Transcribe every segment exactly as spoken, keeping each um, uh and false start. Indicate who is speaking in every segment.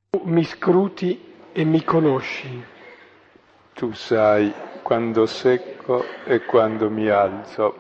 Speaker 1: Tu mi scruti e mi conosci.
Speaker 2: Tu sai quando secco e quando mi alzo,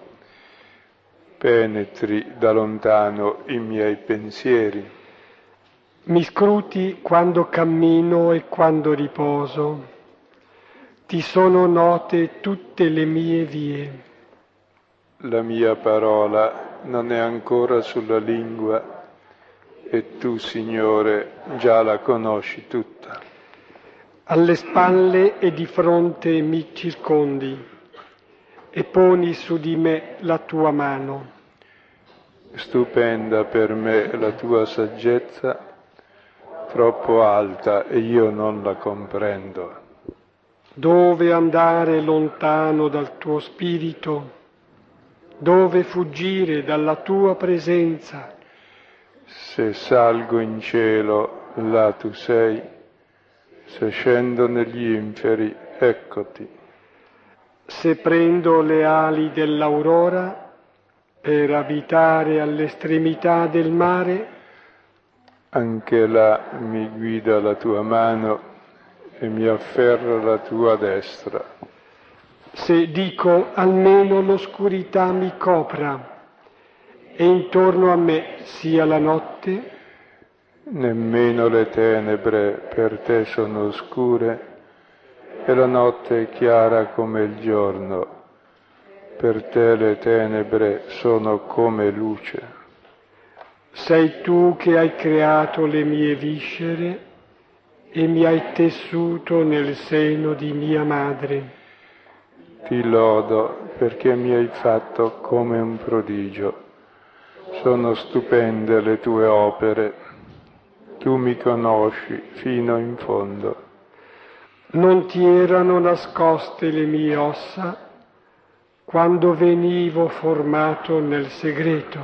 Speaker 2: penetri da lontano i miei pensieri.
Speaker 1: Mi scruti quando cammino e quando riposo. Ti sono note tutte le mie vie.
Speaker 2: La mia parola non è ancora sulla lingua e tu, Signore, già la conosci tutta.
Speaker 1: Alle spalle e di fronte mi circondi e poni su di me la tua mano.
Speaker 2: Stupenda per me la tua saggezza, troppo alta e io non la comprendo.
Speaker 1: Dove andare lontano dal tuo spirito? Dove fuggire dalla tua presenza?
Speaker 2: Se salgo in cielo, là tu sei, se scendo negli inferi, eccoti.
Speaker 1: Se prendo le ali dell'aurora per abitare all'estremità del mare,
Speaker 2: anche là mi guida la tua mano e mi afferra la tua destra.
Speaker 1: se dico almeno l'oscurità mi copra e intorno a me sia la notte,
Speaker 2: nemmeno le tenebre per te sono oscure e la notte è chiara come il giorno. Per te le tenebre sono come luce.
Speaker 1: sei tu che hai creato le mie viscere e mi hai tessuto nel seno di mia madre.
Speaker 2: Ti lodo perché mi hai fatto come un prodigio. Sono stupende le tue opere. Tu mi conosci fino in fondo.
Speaker 1: Non ti erano nascoste le mie ossa quando venivo formato nel segreto,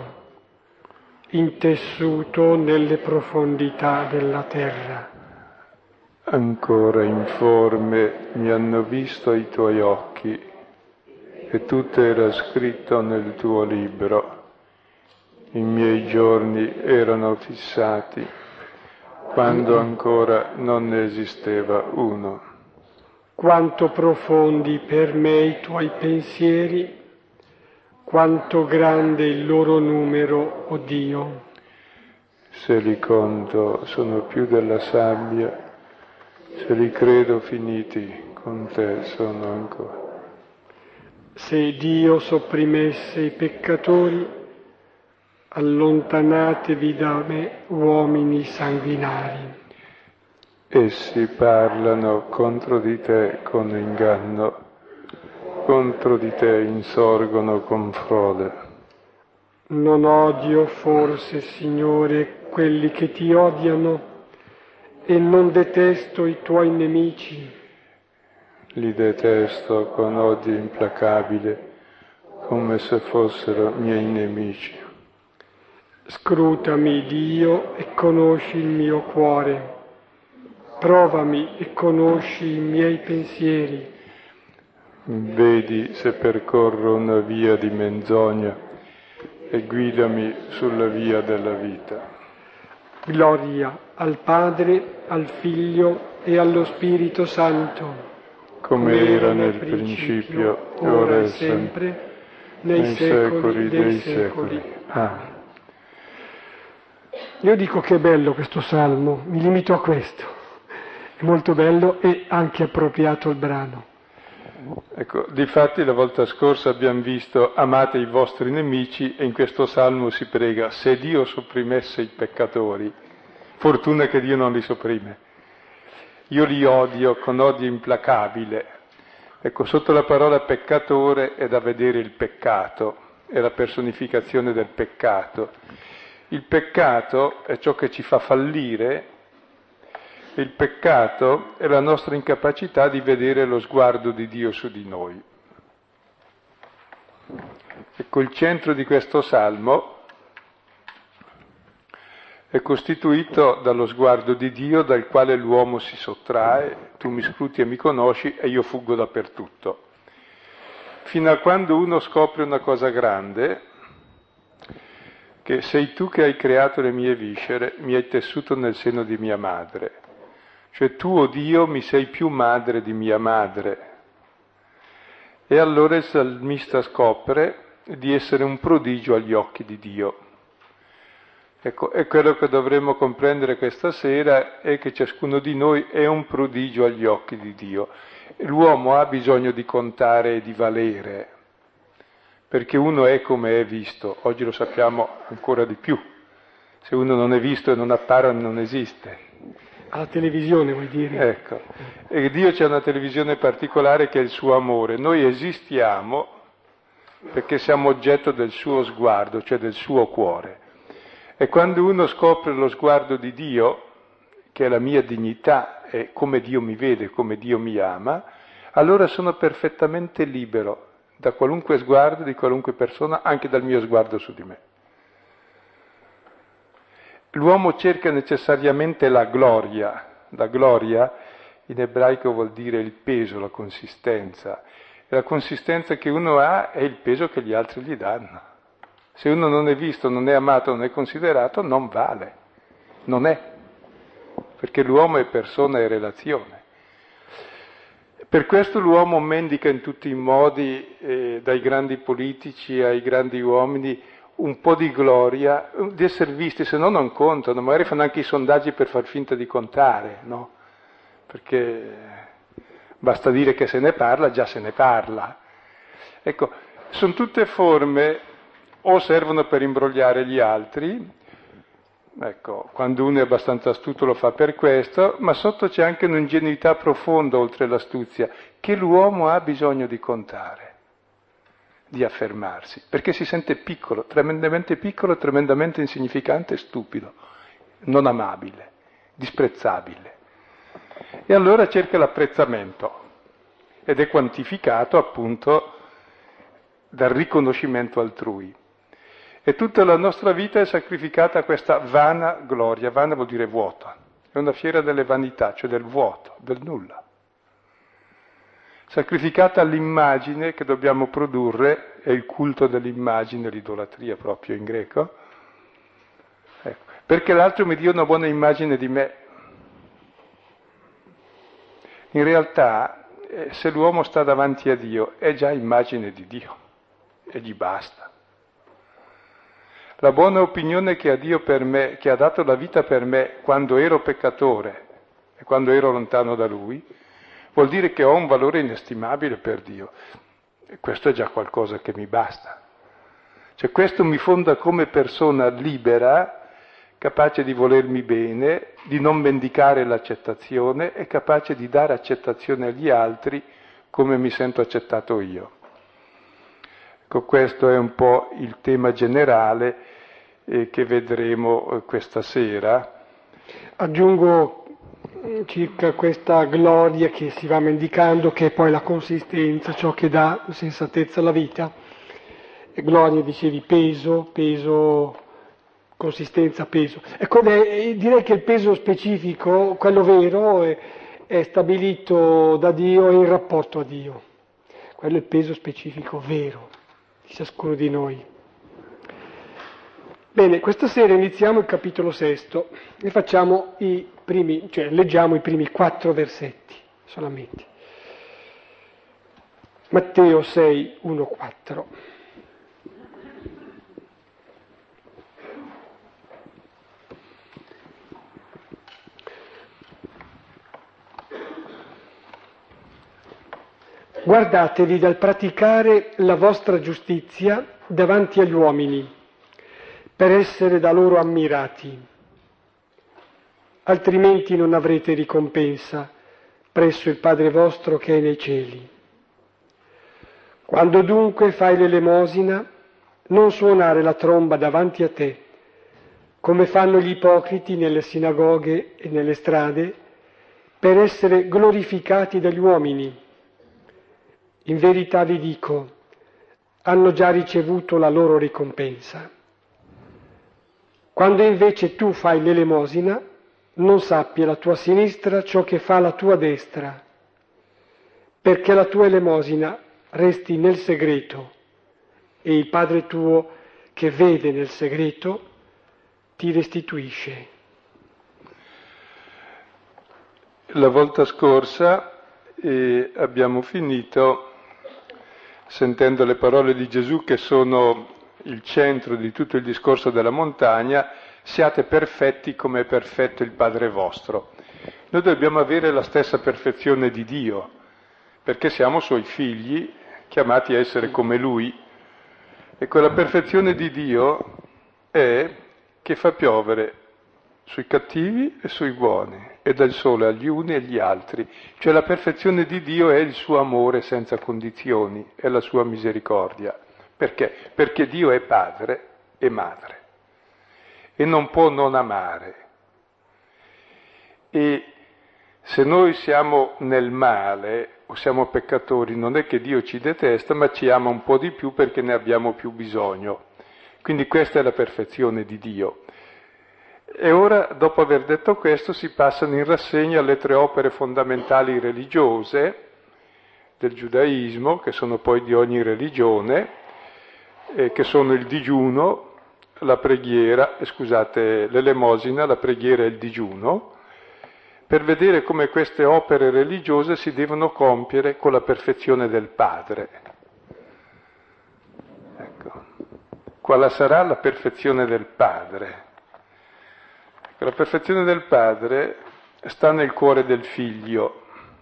Speaker 1: intessuto nelle profondità della terra.
Speaker 2: Ancora informe mi hanno visto i tuoi occhi e tutto era scritto nel tuo libro. I miei giorni erano fissati quando ancora non ne esisteva uno.
Speaker 1: Quanto profondi per me i tuoi pensieri, quanto grande il loro numero, o Dio.
Speaker 2: Se li conto sono più della sabbia, se li credo finiti con te sono ancora.
Speaker 1: Se Dio sopprimesse i peccatori, allontanatevi da me uomini sanguinari.
Speaker 2: Essi parlano contro di te con inganno, contro di te insorgono con frode.
Speaker 1: Non odio forse, Signore, quelli che ti odiano e non detesto i tuoi nemici.
Speaker 2: Li detesto con odio implacabile, come se fossero miei nemici.
Speaker 1: Scrutami, Dio, e conosci il mio cuore. Provami e conosci i miei pensieri.
Speaker 2: Vedi se percorro una via di menzogna e guidami sulla via della vita.
Speaker 1: Gloria al Padre, al Figlio e allo Spirito Santo,
Speaker 2: come era nel principio, ora e sempre,
Speaker 1: nei,
Speaker 2: nei secoli dei secoli. Amen.
Speaker 1: Io dico che è bello questo salmo, mi limito a questo, è molto bello e anche appropriato al brano.
Speaker 2: Ecco, difatti la volta scorsa abbiamo visto amate i vostri nemici e in questo salmo si prega se Dio sopprimesse i peccatori, fortuna che Dio non li sopprime. Io li odio con odio implacabile. Ecco, sotto la parola peccatore è da vedere il peccato, è la personificazione del peccato. Il peccato è ciò che ci fa fallire, il peccato è la nostra incapacità di vedere lo sguardo di Dio su di noi. Ecco, il centro di questo salmo è costituito dallo sguardo di Dio dal quale l'uomo si sottrae, tu mi scruti e mi conosci e io fuggo dappertutto. Fino a quando uno scopre una cosa grande, che sei tu che hai creato le mie viscere, mi hai tessuto nel seno di mia madre. Cioè tu, o Dio, mi sei più madre di mia madre. E allora il salmista scopre di essere un prodigio agli occhi di Dio. Ecco, e quello che dovremmo comprendere questa sera è che ciascuno di noi è un prodigio agli occhi di Dio. L'uomo ha bisogno di contare e di valere, perché uno è come è visto. Oggi lo sappiamo ancora di più. Se uno non è visto e non appare, non esiste.
Speaker 1: Alla televisione, vuoi dire?
Speaker 2: Ecco, e Dio c'è una televisione particolare che è il suo amore. Noi esistiamo perché siamo oggetto del suo sguardo, cioè del suo cuore. E quando uno scopre lo sguardo di Dio, che è la mia dignità, è come Dio mi vede, come Dio mi ama, allora sono perfettamente libero da qualunque sguardo di qualunque persona, anche dal mio sguardo su di me. L'uomo cerca necessariamente la gloria. La gloria in ebraico vuol dire il peso, la consistenza. E la consistenza che uno ha è il peso che gli altri gli danno. Se uno non è visto, non è amato, non è considerato, non vale. Non è. Perché l'uomo è persona e relazione. Per questo l'uomo mendica in tutti i modi, eh, dai grandi politici ai grandi uomini, un po' di gloria, di essere visti, se no non contano, magari fanno anche i sondaggi per far finta di contare, no? Perché basta dire che se ne parla, già se ne parla. Ecco, sono tutte forme, o servono per imbrogliare gli altri, ecco, quando uno è abbastanza astuto lo fa per questo, ma sotto c'è anche un'ingenuità profonda oltre l'astuzia, che l'uomo ha bisogno di contare, di affermarsi, perché si sente piccolo, tremendamente piccolo, tremendamente insignificante e stupido, non amabile, disprezzabile. E allora cerca l'apprezzamento ed è quantificato appunto dal riconoscimento altrui. E tutta la nostra vita è sacrificata a questa vana gloria. Vana vuol dire vuota, è una fiera delle vanità, cioè del vuoto, del nulla. Sacrificata all'immagine che dobbiamo produrre, è il culto dell'immagine, l'idolatria proprio in greco, ecco, perché l'altro mi dia una buona immagine di me. In realtà, eh, se l'uomo sta davanti a Dio, è già immagine di Dio, e gli basta. La buona opinione che ha Dio per me, che ha dato la vita per me quando ero peccatore e quando ero lontano da Lui, vuol dire che ho un valore inestimabile per Dio. E questo è già qualcosa che mi basta. Cioè questo mi fonda come persona libera, capace di volermi bene, di non mendicare l'accettazione e capace di dare accettazione agli altri come mi sento accettato io. Ecco, questo è un po' il tema generale eh, che vedremo eh, questa sera.
Speaker 1: Aggiungo circa questa gloria che si va mendicando, che è poi la consistenza, ciò che dà sensatezza alla vita. E gloria, dicevi, peso, peso, consistenza, peso. Ecco, direi che il peso specifico, quello vero, è, è stabilito da Dio in rapporto a Dio. Quello è il peso specifico vero di ciascuno di noi. Bene, questa sera iniziamo il capitolo sesto e facciamo i primi, cioè leggiamo i primi quattro versetti solamente. Matteo sei, uno, quattro. Guardatevi dal praticare la vostra giustizia davanti agli uomini, per essere da loro ammirati, altrimenti non avrete ricompensa presso il Padre vostro che è nei cieli. Quando dunque fai l'elemosina, non suonare la tromba davanti a te, come fanno gli ipocriti nelle sinagoghe e nelle strade, per essere glorificati dagli uomini. In verità vi dico, hanno già ricevuto la loro ricompensa. Quando invece tu fai l'elemosina, non sappia la tua sinistra ciò che fa la tua destra, perché la tua elemosina resti nel segreto e il Padre tuo che vede nel segreto ti restituisce.
Speaker 2: la volta scorsa eh, abbiamo finito sentendo le parole di Gesù che sono il centro di tutto il discorso della montagna: siate perfetti come è perfetto il Padre vostro. Noi dobbiamo avere la stessa perfezione di Dio, perché siamo Suoi figli, chiamati a essere come Lui. E quella perfezione di Dio è che fa piovere sui cattivi e sui buoni, e dà il sole agli uni e agli altri. Cioè la perfezione di Dio è il suo amore senza condizioni, è la sua misericordia. Perché? Perché Dio è padre e madre e non può non amare. E se noi siamo nel male o siamo peccatori, non è che Dio ci detesta, ma ci ama un po' di più perché ne abbiamo più bisogno. Quindi questa è la perfezione di Dio. E ora, dopo aver detto questo, si passano in rassegna le tre opere fondamentali religiose del giudaismo, che sono poi di ogni religione, eh, che sono il digiuno, la preghiera, eh, scusate, l'elemosina, la preghiera e il digiuno, per vedere come queste opere religiose si devono compiere con la perfezione del Padre. Ecco. Quale sarà la perfezione del Padre? La perfezione del Padre sta nel cuore del Figlio.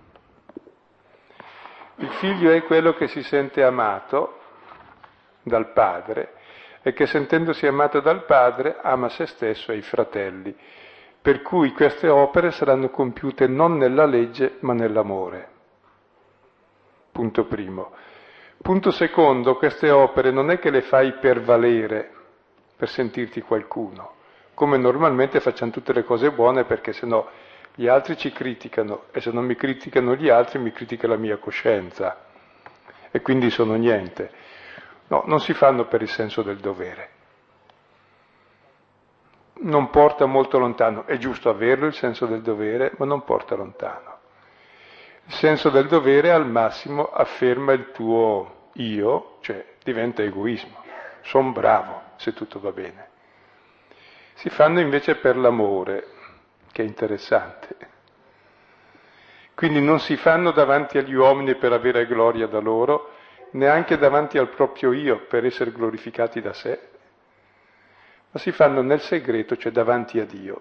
Speaker 2: Il Figlio è quello che si sente amato dal Padre e che, sentendosi amato dal Padre, ama se stesso e i fratelli. Per cui queste opere saranno compiute non nella legge ma nell'amore. Punto primo. Punto secondo, queste opere non è che le fai per valere, per sentirti qualcuno, come normalmente facciamo tutte le cose buone, perché sennò gli altri ci criticano e se non mi criticano gli altri mi critica la mia coscienza e quindi sono niente. No, non si fanno per il senso del dovere. Non porta molto lontano, è giusto averlo il senso del dovere, ma non porta lontano. Il senso del dovere al massimo afferma il tuo io, cioè diventa egoismo. Sono bravo se tutto va bene. Si fanno invece per l'amore, che è interessante. Quindi non si fanno davanti agli uomini per avere gloria da loro, neanche davanti al proprio io per essere glorificati da sé, ma si fanno nel segreto, cioè davanti a Dio.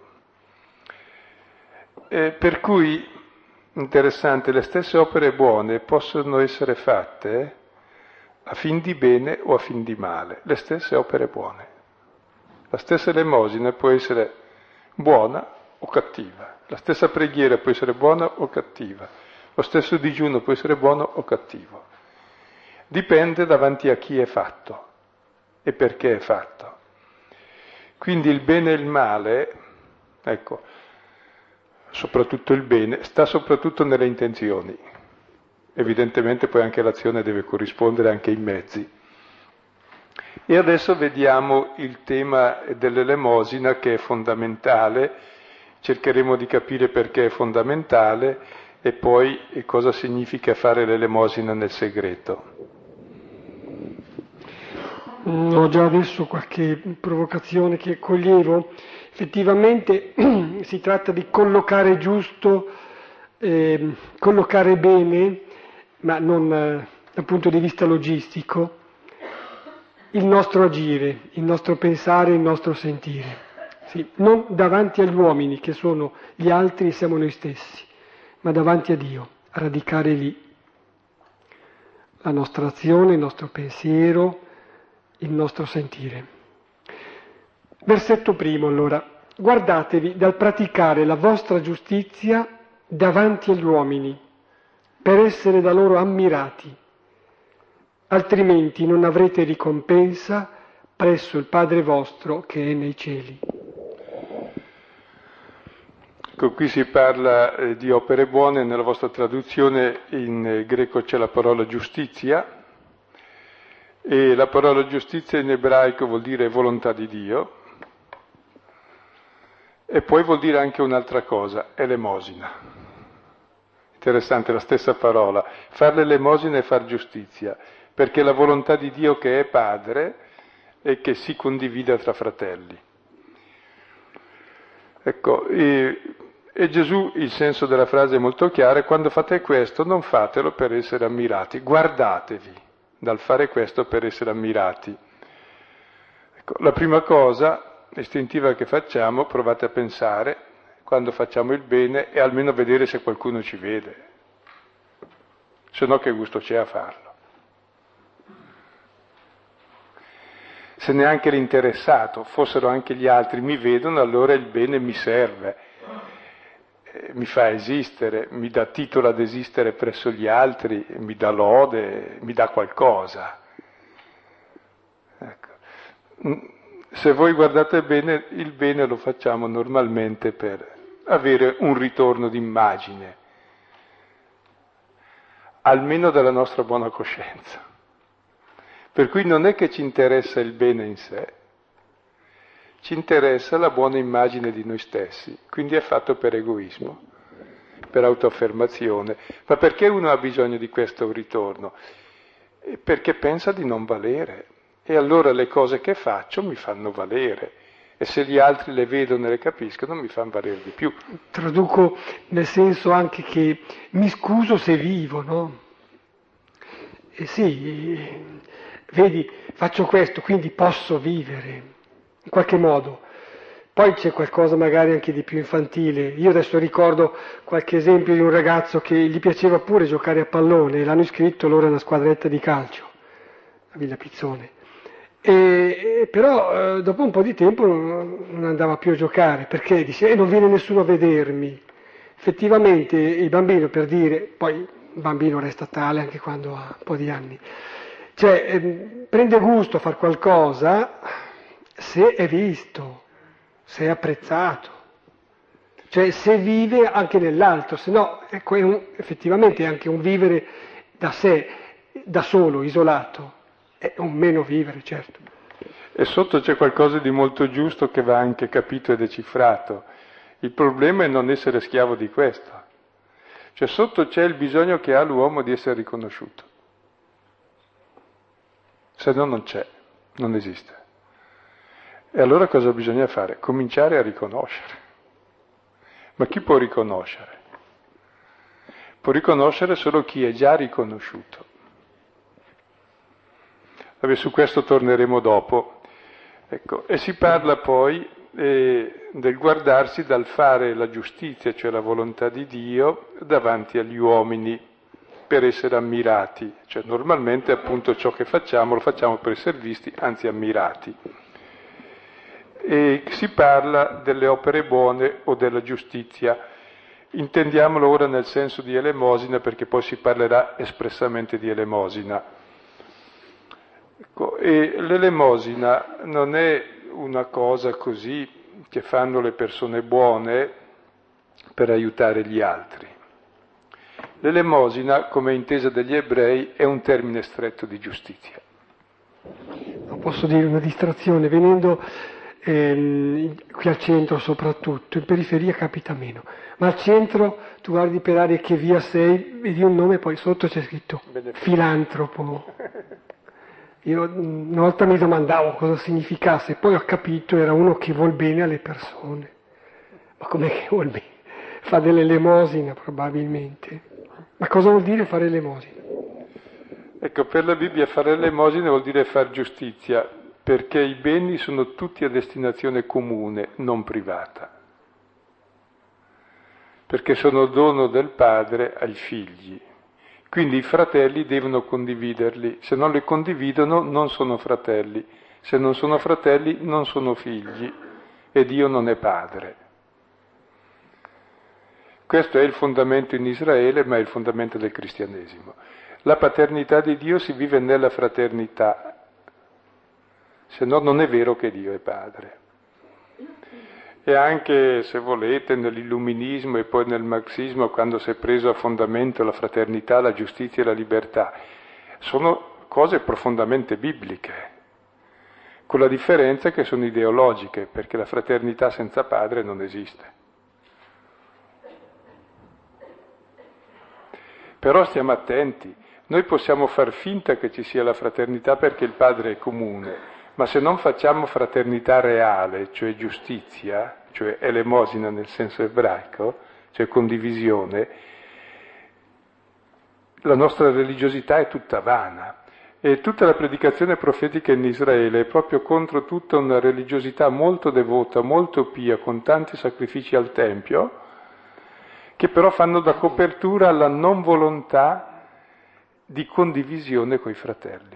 Speaker 2: E per cui, interessante, le stesse opere buone possono essere fatte a fin di bene o a fin di male, le stesse opere buone. La stessa elemosina può essere buona o cattiva, la stessa preghiera può essere buona o cattiva, lo stesso digiuno può essere buono o cattivo. Dipende davanti a chi è fatto e perché è fatto. Quindi il bene e il male, ecco, soprattutto il bene, sta soprattutto nelle intenzioni. Evidentemente poi anche l'azione deve corrispondere anche ai mezzi. E adesso vediamo il tema dell'elemosina, che è fondamentale, cercheremo di capire perché è fondamentale e poi cosa significa fare l'elemosina nel segreto.
Speaker 1: Ho già adesso qualche provocazione che coglievo. Effettivamente si tratta di collocare giusto, eh, collocare bene, ma non eh, dal punto di vista logistico, il nostro agire, il nostro pensare, il nostro sentire. Sì, non davanti agli uomini che sono gli altri e siamo noi stessi, ma davanti a Dio, a radicare lì la nostra azione, il nostro pensiero, il nostro sentire. Versetto primo, allora. Guardatevi dal praticare la vostra giustizia davanti agli uomini, per essere da loro ammirati, altrimenti non avrete ricompensa presso il Padre vostro che è nei cieli.
Speaker 2: Ecco, qui si parla eh, di opere buone, nella vostra traduzione in eh, greco c'è la parola giustizia, e la parola giustizia in ebraico vuol dire volontà di Dio, e poi vuol dire anche un'altra cosa, elemosina. Interessante, la stessa parola, fare l'elemosina e far giustizia, perché la volontà di Dio che è Padre e che si condivide tra fratelli. Ecco, e E Gesù, il senso della frase è molto chiaro, e quando fate questo non fatelo per essere ammirati, guardatevi dal fare questo per essere ammirati. Ecco, la prima cosa istintiva che facciamo, provate a pensare, quando facciamo il bene, è almeno vedere se qualcuno ci vede, se no che gusto c'è a farlo. Se neanche l'interessato, fossero anche gli altri, mi vedono, allora il bene mi serve. Mi fa esistere, mi dà titolo ad esistere presso gli altri, mi dà lode, mi dà qualcosa. Ecco. Se voi guardate bene, il bene lo facciamo normalmente per avere un ritorno d'immagine, almeno della nostra buona coscienza. Per cui non è che ci interessa il bene in sé, ci interessa la buona immagine di noi stessi, quindi è fatto per egoismo, per autoaffermazione. Ma perché uno ha bisogno di questo ritorno? Perché pensa di non valere, e allora le cose che faccio mi fanno valere, e se gli altri le vedono e le capiscono mi fanno valere di più.
Speaker 1: Traduco nel senso anche che mi scuso se vivo, no? E sì, vedi, faccio questo, quindi posso vivere. In qualche modo. Poi c'è qualcosa magari anche di più infantile. Io adesso ricordo qualche esempio di un ragazzo che gli piaceva pure giocare a pallone, l'hanno iscritto loro a una squadretta di calcio, a Villa Pizzone. E, e però eh, dopo un po' di tempo non, non andava più a giocare, perché dice, eh, non viene nessuno a vedermi. Effettivamente il bambino, per dire, poi il bambino resta tale anche quando ha un po' di anni, cioè eh, prende gusto a fare qualcosa se è visto, se è apprezzato, cioè se vive anche nell'altro, se no ecco, è un, effettivamente è anche un vivere da sé, da solo, isolato, è un meno vivere, certo.
Speaker 2: E sotto c'è qualcosa di molto giusto che va anche capito e decifrato. Il problema è non essere schiavo di questo. Cioè sotto c'è il bisogno che ha l'uomo di essere riconosciuto. Se no non c'è, non esiste. E allora cosa bisogna fare? Cominciare a riconoscere. Ma chi può riconoscere? Può riconoscere solo chi è già riconosciuto. Vabbè, su questo torneremo dopo. Ecco, e si parla poi eh, del guardarsi dal fare la giustizia, cioè la volontà di Dio, davanti agli uomini, per essere ammirati. Cioè normalmente appunto ciò che facciamo lo facciamo per essere visti, anzi ammirati. E si parla delle opere buone o della giustizia. Intendiamolo ora nel senso di elemosina, perché poi si parlerà espressamente di elemosina. Ecco, e l'elemosina non è una cosa così che fanno le persone buone per aiutare gli altri. L'elemosina, come intesa dagli ebrei, è un termine stretto di giustizia.
Speaker 1: Non posso dire una distrazione, venendo ehm, qui al centro soprattutto, in periferia capita meno, ma al centro tu guardi per aria che via sei, vedi un nome, poi sotto c'è scritto filantropo. Io una volta mi domandavo cosa significasse, poi ho capito era uno che vuol bene alle persone. Ma com'è che vuol bene? Fa dell'elemosina probabilmente. Ma cosa vuol dire fare elemosina?
Speaker 2: Ecco, per la Bibbia fare elemosina vuol dire far giustizia, perché i beni sono tutti a destinazione comune, non privata. Perché sono dono del padre ai figli. Quindi i fratelli devono condividerli, se non li condividono non sono fratelli, se non sono fratelli non sono figli e Dio non è padre. Questo è il fondamento in Israele, ma è il fondamento del cristianesimo. La paternità di Dio si vive nella fraternità, se no non è vero che Dio è padre. E anche, se volete, nell'illuminismo e poi nel marxismo, quando si è preso a fondamento la fraternità, la giustizia e la libertà, sono cose profondamente bibliche, con la differenza che sono ideologiche, perché la fraternità senza padre non esiste. Però stiamo attenti, noi possiamo far finta che ci sia la fraternità perché il padre è comune, ma se non facciamo fraternità reale, cioè giustizia, cioè elemosina nel senso ebraico, cioè condivisione, la nostra religiosità è tutta vana. E tutta la predicazione profetica in Israele è proprio contro tutta una religiosità molto devota, molto pia, con tanti sacrifici al Tempio, che però fanno da copertura alla non volontà di condivisione coi fratelli.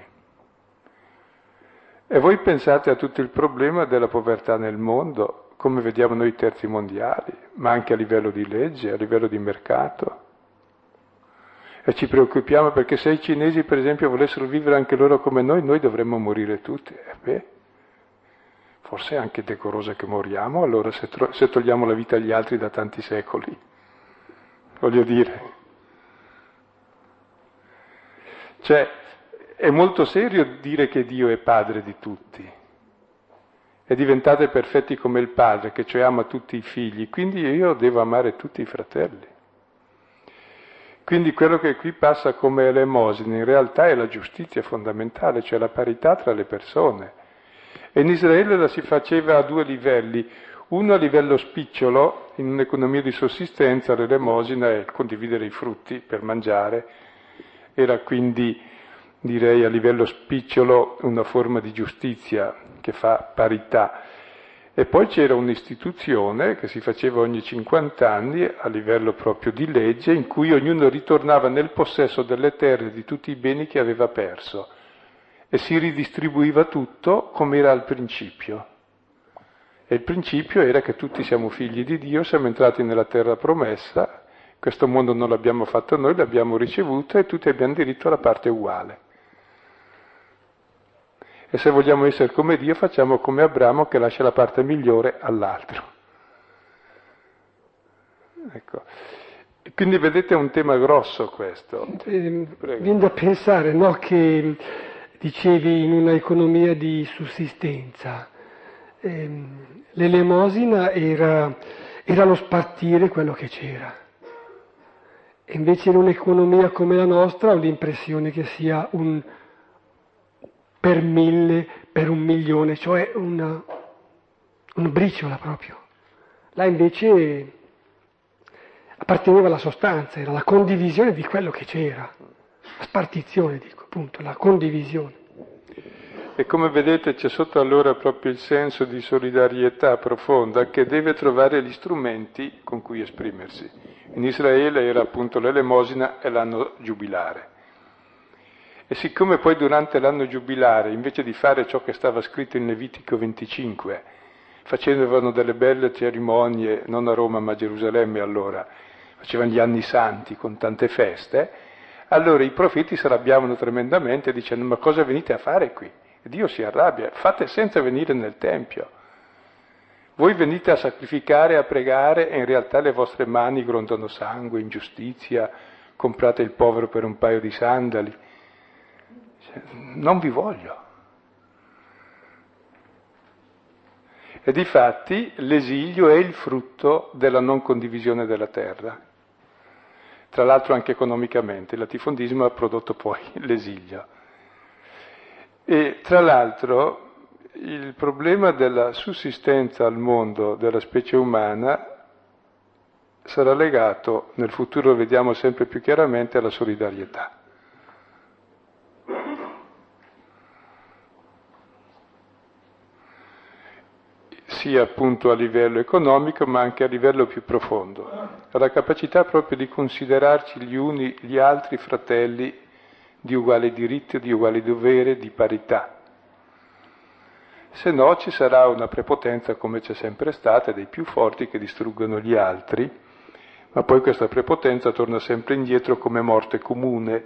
Speaker 2: E voi pensate a tutto il problema della povertà nel mondo, come vediamo noi terzi mondiali, ma anche a livello di legge, a livello di mercato. E ci preoccupiamo perché se i cinesi, per esempio, volessero vivere anche loro come noi, noi dovremmo morire tutti. Eh beh, forse è anche decoroso che moriamo, allora se, tro- se togliamo la vita agli altri da tanti secoli. Voglio dire. Cioè, è molto serio dire che Dio è padre di tutti. E diventate perfetti come il padre, che cioè ama tutti i figli, quindi io devo amare tutti i fratelli. Quindi quello che qui passa come elemosina in realtà è la giustizia fondamentale, cioè la parità tra le persone. E in Israele la si faceva a due livelli, uno a livello spicciolo, in un'economia di sussistenza, l'elemosina è condividere i frutti per mangiare, era quindi, direi, a livello spicciolo una forma di giustizia che fa parità. E poi c'era un'istituzione che si faceva ogni cinquanta anni a livello proprio di legge, in cui ognuno ritornava nel possesso delle terre di tutti i beni che aveva perso e si ridistribuiva tutto come era al principio. E il principio era che tutti siamo figli di Dio, siamo entrati nella terra promessa, questo mondo non l'abbiamo fatto noi, l'abbiamo ricevuto e tutti abbiamo diritto alla parte uguale. E se vogliamo essere come Dio facciamo come Abramo che lascia la parte migliore all'altro. Ecco. Quindi vedete è un tema grosso questo.
Speaker 1: Eh, viene da pensare, no, che dicevi in una economia di sussistenza, ehm, l'elemosina era, era lo spartire quello che c'era. E invece in un'economia come la nostra ho l'impressione che sia un per mille, per un milione, cioè una, una briciola proprio. Là invece apparteneva alla sostanza, era la condivisione di quello che c'era, la spartizione, dico, appunto, la condivisione.
Speaker 2: E come vedete c'è sotto allora proprio il senso di solidarietà profonda che deve trovare gli strumenti con cui esprimersi. In Israele era appunto l'elemosina e l'anno giubilare. E siccome poi durante l'anno giubilare, invece di fare ciò che stava scritto in Levitico venticinque, facevano delle belle cerimonie, non a Roma ma a Gerusalemme allora, facevano gli anni santi con tante feste, allora i profeti si arrabbiavano tremendamente dicendo ma cosa venite a fare qui? E Dio si arrabbia, fate senza venire nel Tempio. Voi venite a sacrificare, a pregare e in realtà le vostre mani grondano sangue, ingiustizia, comprate il povero per un paio di sandali. Non vi voglio. E difatti l'esilio è il frutto della non condivisione della terra, tra l'altro anche economicamente, il latifondismo ha prodotto poi l'esilio. E tra l'altro il problema della sussistenza al mondo della specie umana sarà legato, nel futuro lo vediamo sempre più chiaramente, alla solidarietà. Sia appunto a livello economico ma anche a livello più profondo, alla capacità proprio di considerarci gli uni gli altri fratelli di uguale diritto, di uguale dovere, di parità. Se no ci sarà una prepotenza come c'è sempre stata, dei più forti che distruggono gli altri, ma poi questa prepotenza torna sempre indietro come morte comune.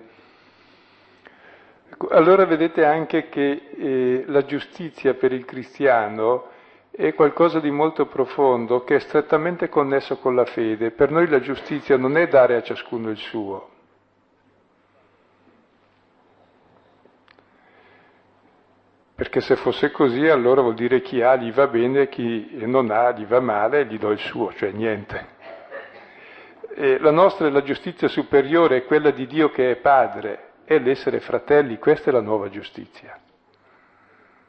Speaker 2: Allora vedete anche che eh, la giustizia per il cristiano è qualcosa di molto profondo che è strettamente connesso con la fede. Per noi la giustizia non è dare a ciascuno il suo. Perché se fosse così allora vuol dire chi ha gli va bene, chi non ha gli va male e gli do il suo, cioè niente. E la nostra è la giustizia superiore, è quella di Dio che è Padre, è l'essere fratelli, questa è la nuova giustizia.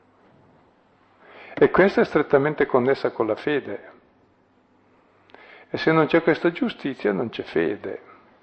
Speaker 2: E questa è strettamente connessa con la fede. E se non c'è questa giustizia non c'è fede.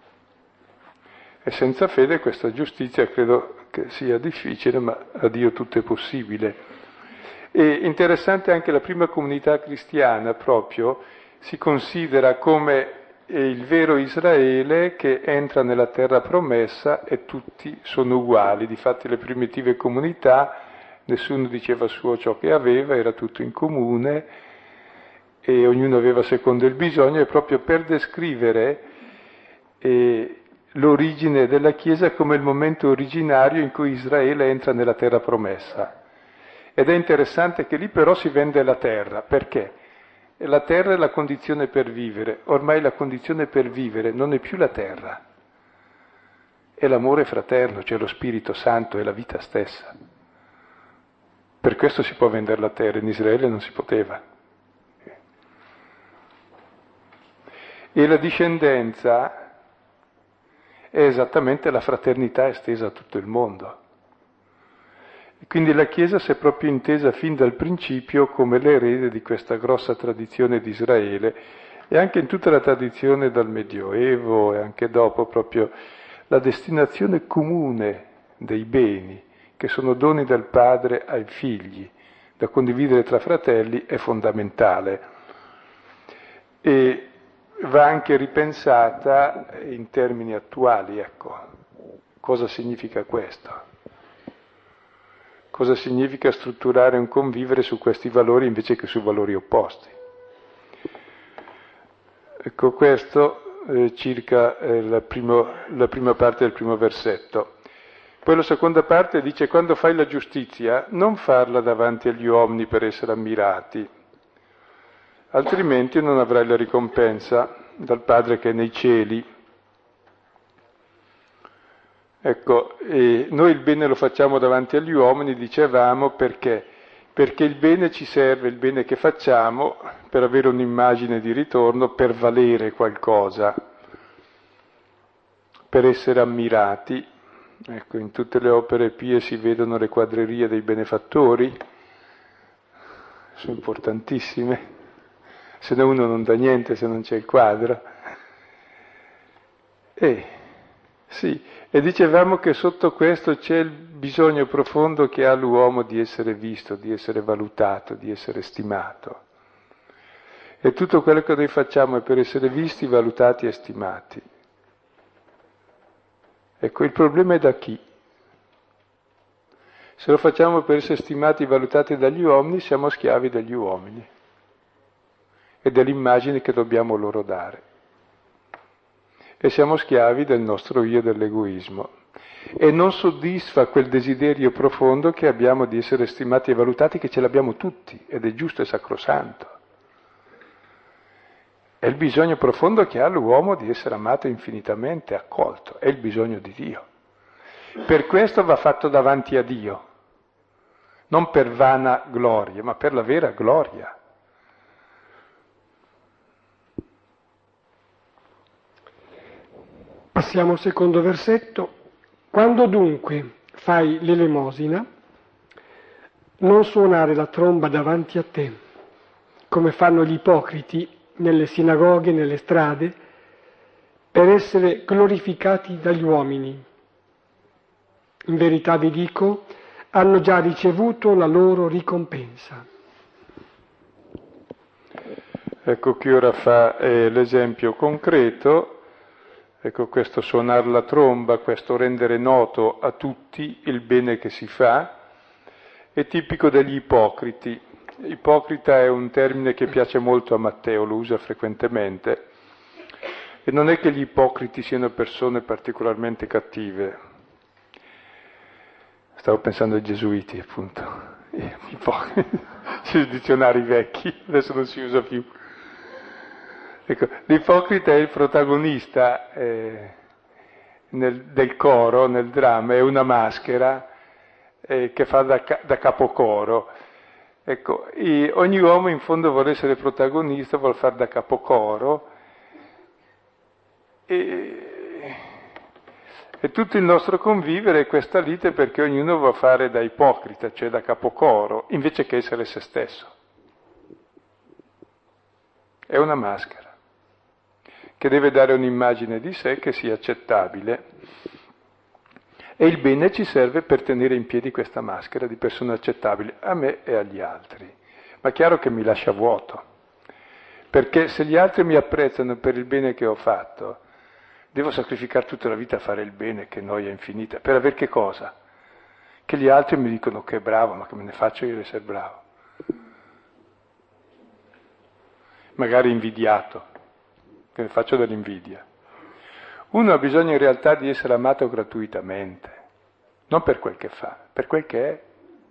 Speaker 2: E senza fede questa giustizia credo che sia difficile, ma a Dio tutto è possibile. E interessante anche la prima comunità cristiana proprio si considera come il vero Israele che entra nella terra promessa e tutti sono uguali. Difatti le primitive comunità, nessuno diceva suo ciò che aveva, era tutto in comune e ognuno aveva secondo il bisogno, e proprio per descrivere eh, l'origine della Chiesa come il momento originario in cui Israele entra nella terra promessa. Ed è interessante che lì però si vende la terra. Perché? E la terra è la condizione per vivere. Ormai la condizione per vivere non è più la terra, è l'amore fraterno, cioè lo Spirito Santo, è la vita stessa. Per questo si può vendere la terra, in Israele non si poteva. E la discendenza è esattamente la fraternità estesa a tutto il mondo. E quindi la Chiesa si è proprio intesa fin dal principio come l'erede di questa grossa tradizione di Israele, e anche in tutta la tradizione dal Medioevo e anche dopo, proprio la destinazione comune dei beni, che sono doni del Padre ai figli, da condividere tra fratelli, è fondamentale. E va anche ripensata in termini attuali, ecco. Cosa significa questo? Cosa significa strutturare un convivere su questi valori invece che su valori opposti? Ecco, questo eh, circa eh, la, primo, la prima parte del primo versetto. Poi la seconda parte dice: quando fai la giustizia, non farla davanti agli uomini per essere ammirati, altrimenti non avrai la ricompensa dal Padre che è nei cieli. Ecco, e noi il bene lo facciamo davanti agli uomini, dicevamo, perché? Perché il bene ci serve, il bene che facciamo, per avere un'immagine di ritorno, per valere qualcosa, per essere ammirati. Ecco, in tutte le opere pie si vedono le quadrerie dei benefattori, sono importantissime, se no uno non dà niente se non c'è il quadro. E sì, e dicevamo che sotto questo c'è il bisogno profondo che ha l'uomo di essere visto, di essere valutato, di essere stimato. E tutto quello che noi facciamo è per essere visti, valutati e stimati. Ecco, il problema è da chi? Se lo facciamo per essere stimati e valutati dagli uomini, siamo schiavi degli uomini e dell'immagine che dobbiamo loro dare. E siamo schiavi del nostro io, dell'egoismo. E non soddisfa quel desiderio profondo che abbiamo di essere stimati e valutati, che ce l'abbiamo tutti, ed è giusto e sacrosanto. È il bisogno profondo che ha l'uomo di essere amato infinitamente, accolto, è il bisogno di Dio. Per questo va fatto davanti a Dio, non per vana gloria, ma per la vera gloria.
Speaker 1: Passiamo al secondo versetto. Quando dunque fai l'elemosina, non suonare la tromba davanti a te, come fanno gli ipocriti nelle sinagoghe, nelle strade, per essere glorificati dagli uomini. In verità vi dico, hanno già ricevuto la loro ricompensa.
Speaker 2: Ecco, chi ora fa eh, l'esempio concreto. Ecco, questo suonar la tromba, questo rendere noto a tutti il bene che si fa, è tipico degli ipocriti. Ipocrita è un termine che piace molto a Matteo, lo usa frequentemente. E non è che gli ipocriti siano persone particolarmente cattive. Stavo pensando ai gesuiti, appunto. Ipocriti. Sui dizionari vecchi, adesso non si usa più. Ecco, l'ipocrita è il protagonista eh, nel, del coro, nel dramma, è una maschera eh, che fa da, da capocoro. Ecco, e ogni uomo in fondo vuole essere protagonista, vuole fare da capocoro, e, e tutto il nostro convivere è questa lite perché ognuno vuole fare da ipocrita, cioè da capocoro, invece che essere se stesso. È una maschera. che deve dare un'immagine di sé che sia accettabile. E il bene ci serve per tenere in piedi questa maschera di persona accettabile a me e agli altri. Ma è chiaro che mi lascia vuoto, perché se gli altri mi apprezzano per il bene che ho fatto, devo sacrificare tutta la vita a fare il bene, che noia infinita, per aver che cosa? Che gli altri mi dicono che è bravo, ma che me ne faccio io di essere bravo? Magari invidiato, che ne faccio dell'invidia. Uno ha bisogno in realtà di essere amato gratuitamente, non per quel che fa, per quel che è.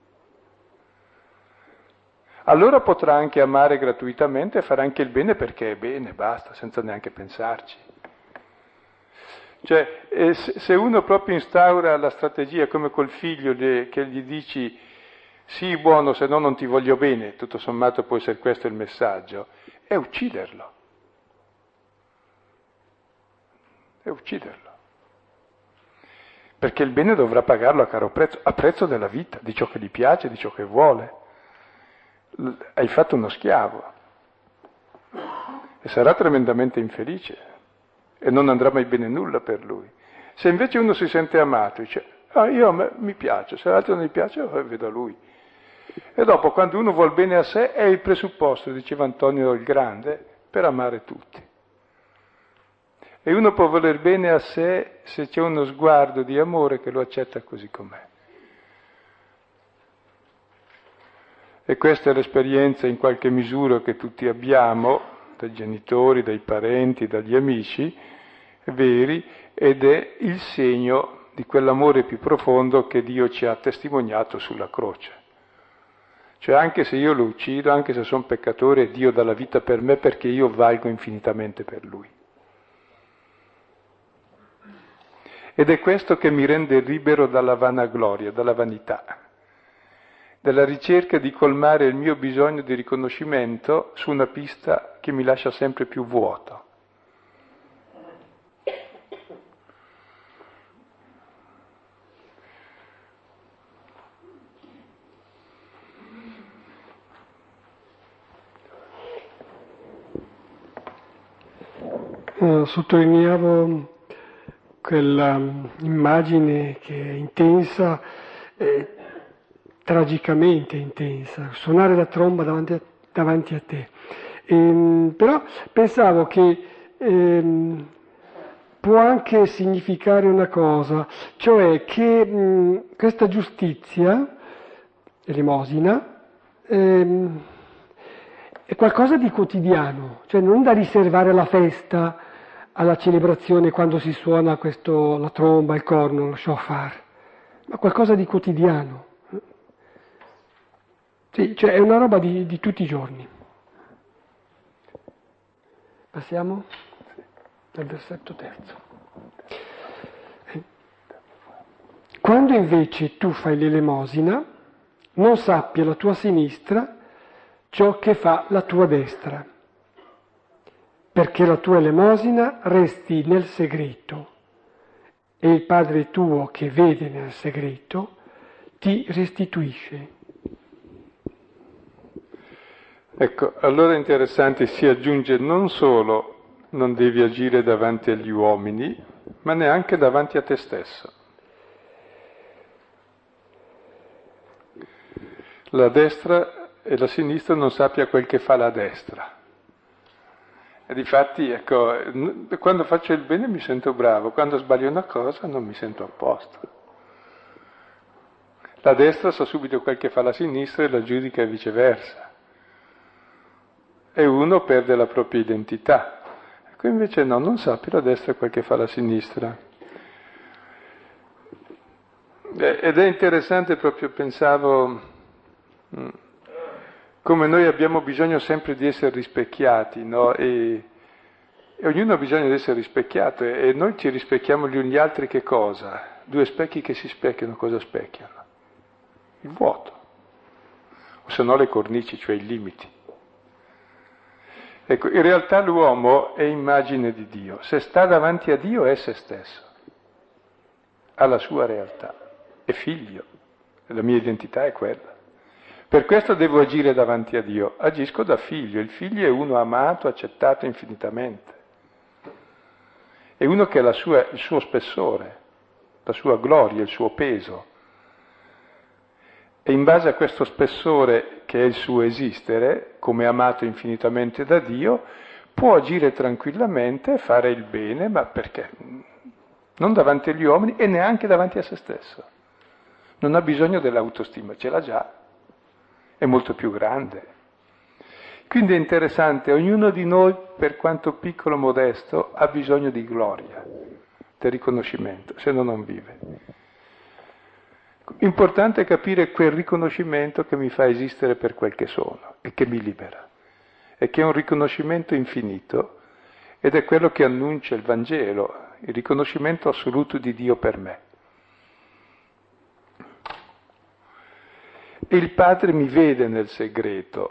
Speaker 2: Allora potrà anche amare gratuitamente e fare anche il bene perché è bene, basta, senza neanche pensarci. Cioè, eh, se uno proprio instaura la strategia come col figlio le, che gli dici sii buono, se no non ti voglio bene, tutto sommato può essere questo il messaggio, è ucciderlo. È ucciderlo. Perché il bene dovrà pagarlo a caro prezzo, a prezzo della vita, di ciò che gli piace, di ciò che vuole. L- hai fatto uno schiavo e sarà tremendamente infelice e non andrà mai bene nulla per lui. Se invece uno si sente amato, dice, ah, io a me, mi piace, se l'altro non gli piace, oh, vedo a lui. E dopo, quando uno vuol bene a sé, è il presupposto, diceva Antonio il Grande, per amare tutti. E uno può voler bene a sé se c'è uno sguardo di amore che lo accetta così com'è. E questa è l'esperienza in qualche misura che tutti abbiamo, dai genitori, dai parenti, dagli amici, veri, ed è il segno di quell'amore più profondo che Dio ci ha testimoniato sulla croce. Cioè anche se io lo uccido, anche se sono peccatore, Dio dà la vita per me perché io valgo infinitamente per Lui. Ed è questo che mi rende libero dalla vanagloria, dalla vanità, dalla ricerca di colmare il mio bisogno di riconoscimento su una pista che mi lascia sempre più vuoto.
Speaker 1: Uh, sottolineavo quella um, immagine che è intensa, eh, tragicamente intensa, suonare la tromba davanti a, davanti a te. Ehm, però pensavo che ehm, può anche significare una cosa, cioè che mh, questa giustizia, elemosina, ehm, è qualcosa di quotidiano, cioè non da riservare alla festa, alla celebrazione quando si suona questo, la tromba, il corno, lo shofar, ma qualcosa di quotidiano. Sì, cioè è una roba di, di tutti i giorni. Passiamo al versetto terzo. Quando invece tu fai l'elemosina, non sappia la tua sinistra ciò che fa la tua destra, perché la tua elemosina resti nel segreto e il Padre tuo che vede nel segreto ti restituisce.
Speaker 2: Ecco, allora è interessante, si aggiunge non solo non devi agire davanti agli uomini, ma neanche davanti a te stesso. La destra e la sinistra non sappia quel che fa la destra. E difatti, ecco, quando faccio il bene mi sento bravo, quando sbaglio una cosa non mi sento a posto. La destra sa subito quel che fa la sinistra e la giudica e viceversa. E uno perde la propria identità. Ecco, invece no, non sappia la destra quel che fa la sinistra. Ed è interessante proprio, pensavo, come noi abbiamo bisogno sempre di essere rispecchiati, no? E, e ognuno ha bisogno di essere rispecchiato e, e noi ci rispecchiamo gli uni gli altri che cosa? Due specchi che si specchiano, cosa specchiano? Il vuoto, o se no le cornici, cioè i limiti. Ecco, in realtà l'uomo è immagine di Dio, se sta davanti a Dio è se stesso, ha la sua realtà, è figlio, la mia identità è quella. Per questo devo agire davanti a Dio, agisco da figlio, il figlio è uno amato, accettato infinitamente. e uno che ha la sua, il suo spessore, la sua gloria, il suo peso. E in base a questo spessore che è il suo esistere, come amato infinitamente da Dio, può agire tranquillamente e fare il bene, ma perché? Non davanti agli uomini e neanche davanti a se stesso. Non ha bisogno dell'autostima, ce l'ha già, è molto più grande. Quindi è interessante, ognuno di noi, per quanto piccolo o modesto, ha bisogno di gloria, del riconoscimento, se no non vive. Importante è capire quel riconoscimento che mi fa esistere per quel che sono e che mi libera, e che è un riconoscimento infinito, ed è quello che annuncia il Vangelo, il riconoscimento assoluto di Dio per me. E il Padre mi vede nel segreto.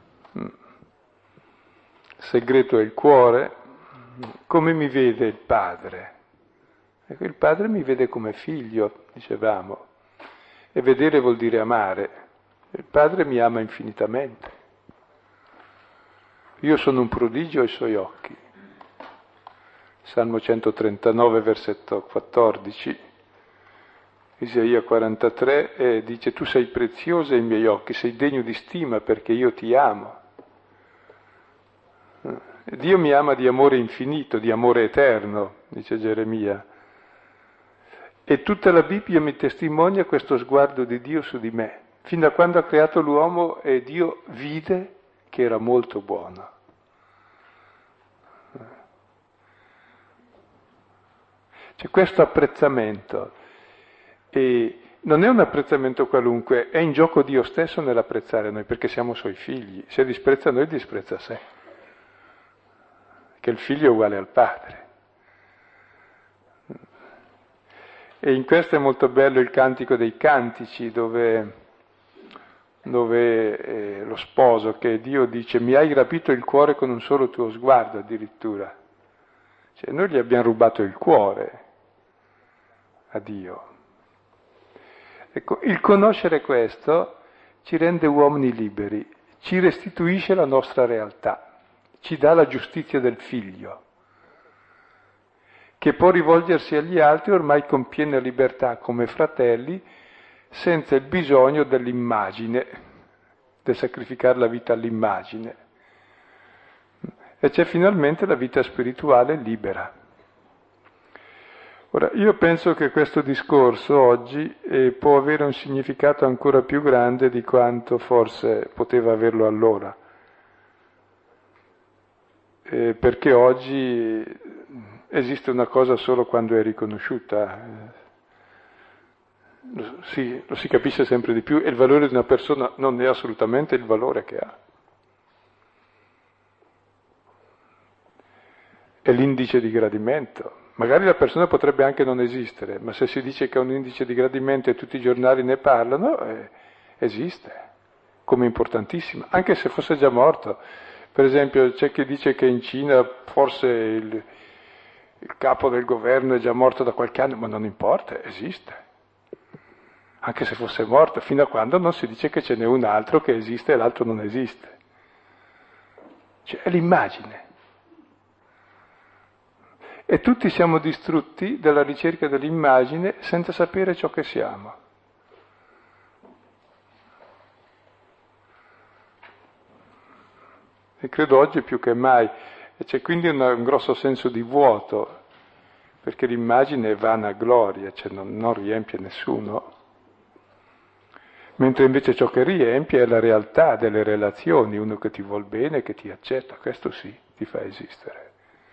Speaker 2: Il segreto è il cuore. Come mi vede il Padre? Ecco, il Padre mi vede come figlio, dicevamo, e vedere vuol dire amare. Il Padre mi ama infinitamente. Io sono un prodigio ai suoi occhi. Salmo centotrentanove, versetto quattordici, Isaia quarantatré, e dice: tu sei preziosa ai miei occhi, sei degno di stima perché io ti amo. Dio mi ama di amore infinito, di amore eterno, dice Geremia. E tutta la Bibbia mi testimonia questo sguardo di Dio su di me. Fin da quando ha creato l'uomo e Dio vide che era molto buono. C'è questo apprezzamento, e non è un apprezzamento qualunque, è in gioco Dio stesso nell'apprezzare noi, perché siamo suoi figli. Se disprezza noi, disprezza sé, che il figlio è uguale al padre. E in questo è molto bello il Cantico dei Cantici, dove, dove eh, lo sposo, che Dio dice: mi hai rapito il cuore con un solo tuo sguardo, addirittura. Cioè, noi gli abbiamo rubato il cuore a Dio. Ecco, il conoscere questo ci rende uomini liberi, ci restituisce la nostra realtà, ci dà la giustizia del figlio, che può rivolgersi agli altri ormai con piena libertà come fratelli, senza il bisogno dell'immagine, del sacrificare la vita all'immagine. E c'è finalmente la vita spirituale libera. Ora, io penso che questo discorso oggi eh, può avere un significato ancora più grande di quanto forse poteva averlo allora, eh, perché oggi esiste una cosa solo quando è riconosciuta, lo si, lo si capisce sempre di più, e il valore di una persona non è assolutamente il valore che ha. È l'indice di gradimento. Magari la persona potrebbe anche non esistere, ma se si dice che è un indice di gradimento e tutti i giornali ne parlano, eh, esiste, come importantissima, anche se fosse già morto. Per esempio c'è chi dice che in Cina forse il, il capo del governo è già morto da qualche anno, ma non importa, esiste. Anche se fosse morto, fino a quando non si dice che ce n'è un altro che esiste e l'altro non esiste. Cioè è l'immagine. E tutti siamo distrutti dalla ricerca dell'immagine senza sapere ciò che siamo. E credo oggi più che mai. E c'è quindi una, un grosso senso di vuoto, perché l'immagine è vana gloria, cioè non, non riempie nessuno. Mentre invece ciò che riempie è la realtà delle relazioni, uno che ti vuol bene, che ti accetta, questo sì, ti fa esistere.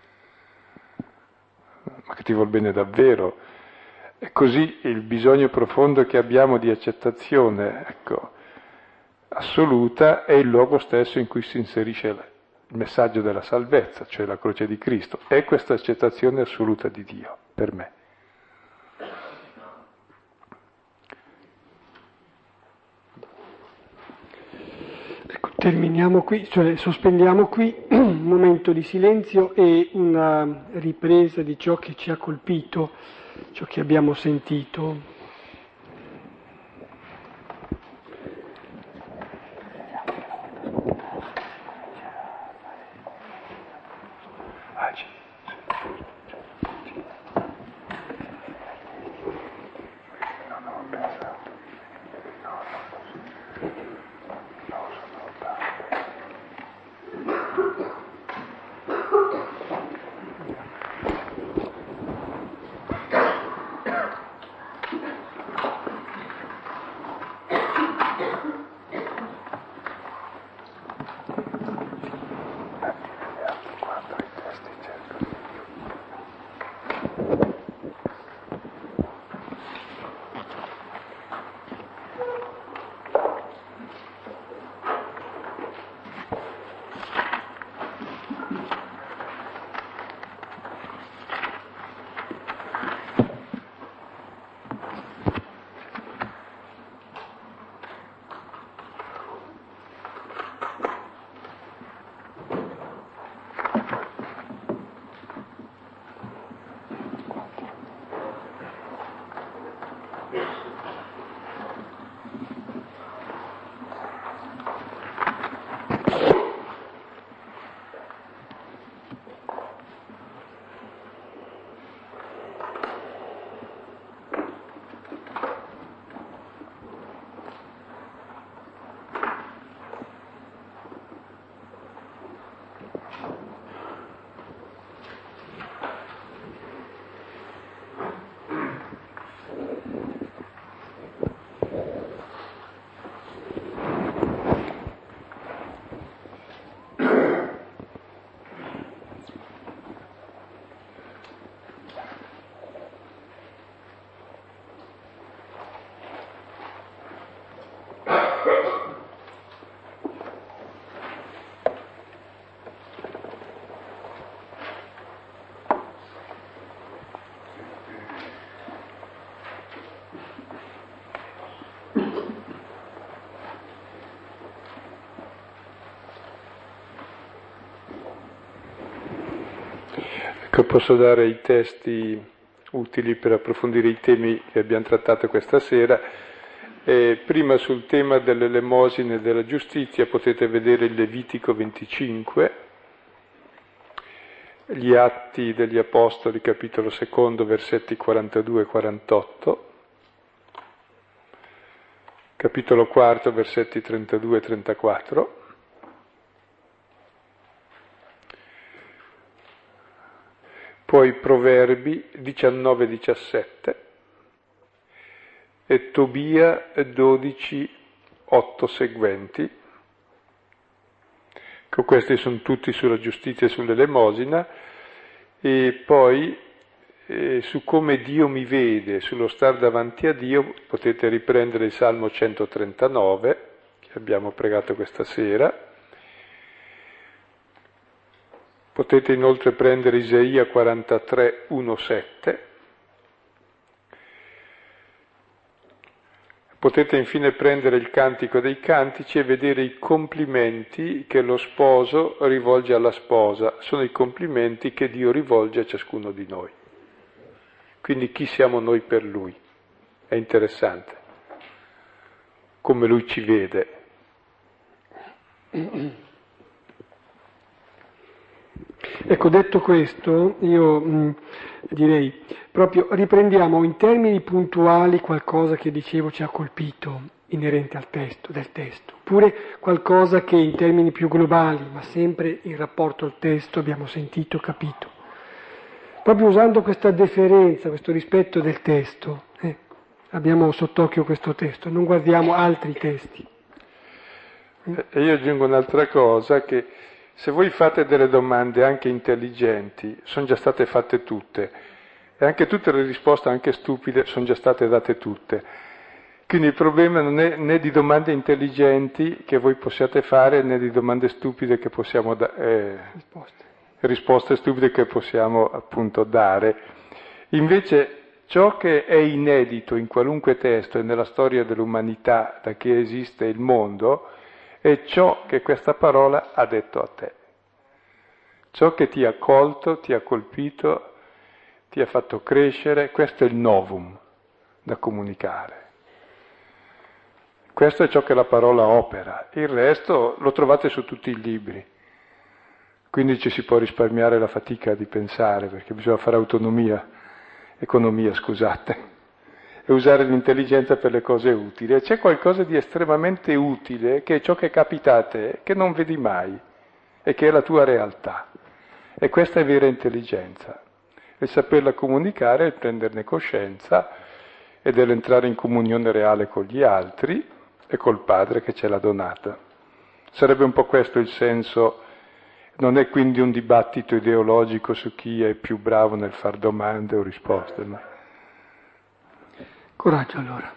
Speaker 2: Ma che ti vuol bene davvero. E così il bisogno profondo che abbiamo di accettazione, ecco, assoluta, è il luogo stesso in cui si inserisce il messaggio della salvezza, cioè la croce di Cristo. È questa accettazione assoluta di Dio, per me.
Speaker 1: Ecco, terminiamo qui, cioè sospendiamo qui un momento di silenzio e una ripresa di ciò che ci ha colpito, ciò che abbiamo sentito. Ah,
Speaker 2: Ecco, posso dare i testi utili per approfondire i temi che abbiamo trattato questa sera. Eh, prima sul tema dell'elemosina e della giustizia potete vedere il Levitico venticinque, gli Atti degli Apostoli, capitolo secondo, versetti quarantadue e quarantotto, capitolo quarto, versetti trentadue e trentaquattro, poi Proverbi diciannove diciassette e Tobia dodici otto seguenti. Ecco, questi sono tutti sulla giustizia e sull'elemosina, e poi eh, su come Dio mi vede, sullo star davanti a Dio, potete riprendere il Salmo centotrentanove, che abbiamo pregato questa sera. Potete inoltre prendere Isaia quarantatré uno sette. Potete infine prendere il Cantico dei Cantici e vedere i complimenti che lo sposo rivolge alla sposa. Sono i complimenti che Dio rivolge a ciascuno di noi. Quindi chi siamo noi per Lui? È interessante. Come Lui ci vede.
Speaker 1: Ecco, detto questo, io mh, direi, proprio riprendiamo in termini puntuali qualcosa che dicevo ci ha colpito, inerente al testo, del testo, oppure qualcosa che in termini più globali, ma sempre in rapporto al testo, abbiamo sentito, capito. Proprio usando questa deferenza, questo rispetto del testo, eh, abbiamo sott'occhio questo testo, non guardiamo altri testi.
Speaker 2: E io aggiungo un'altra cosa, che se voi fate delle domande anche intelligenti, sono già state fatte tutte, e anche tutte le risposte, anche stupide, sono già state date tutte. Quindi il problema non è né di domande intelligenti che voi possiate fare, né di domande stupide che possiamo dare, eh, risposte. risposte stupide che possiamo appunto dare. Invece ciò che è inedito in qualunque testo e nella storia dell'umanità da che esiste il mondo, è ciò che questa parola ha detto a te. Ciò che ti ha colto, ti ha colpito, ti ha fatto crescere, questo è il novum da comunicare. Questo è ciò che la parola opera. Il resto lo trovate su tutti i libri. Quindi ci si può risparmiare la fatica di pensare, perché bisogna fare autonomia, economia, scusate. E usare l'intelligenza per le cose utili. E c'è qualcosa di estremamente utile, che è ciò che capita a te, che non vedi mai, e che è la tua realtà. E questa è vera intelligenza. Il saperla comunicare, il prenderne coscienza, ed è l'entrare in comunione reale con gli altri e col Padre che ce l'ha donata. Sarebbe un po' questo il senso. Non è quindi un dibattito ideologico su chi è più bravo nel far domande o risposte, ma...
Speaker 1: Coraggio allora.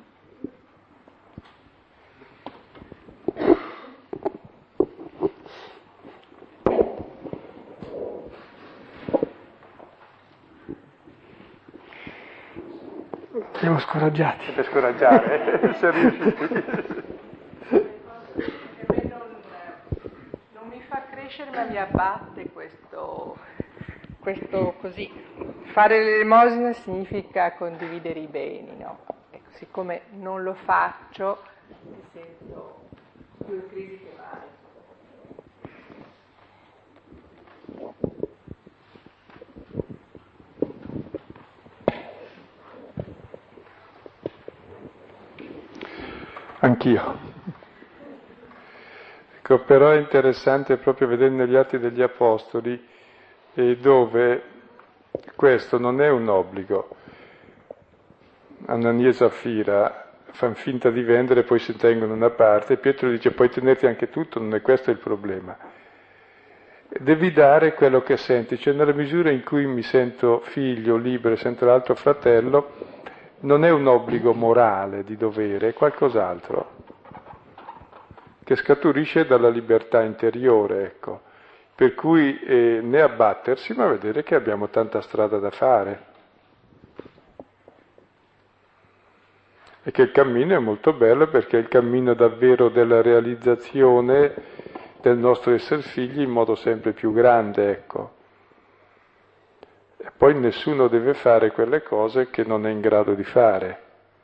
Speaker 1: Siamo scoraggiati.
Speaker 2: Per scoraggiare, se riusciti.
Speaker 3: Non mi fa crescere, ma mi abbatte questo, questo così. Fare l'elemosina significa condividere i beni, no? Ecco, siccome non lo faccio, mi sento più in crisi che mai.
Speaker 2: Anch'io. Ecco, però è interessante proprio vedere negli Atti degli Apostoli eh, dove questo non è un obbligo. Anania e Zaffira fanno finta di vendere e poi si tengono una parte, e Pietro dice puoi tenerti anche tutto, non è questo il problema. Devi dare quello che senti, cioè nella misura in cui mi sento figlio, libero, sento l'altro fratello, non è un obbligo morale di dovere, è qualcos'altro che scaturisce dalla libertà interiore, ecco. Per cui eh, né abbattersi, ma vedere che abbiamo tanta strada da fare. E che il cammino è molto bello, perché è il cammino davvero della realizzazione del nostro essere figli in modo sempre più grande, ecco. E poi nessuno deve fare quelle cose che non è in grado di fare.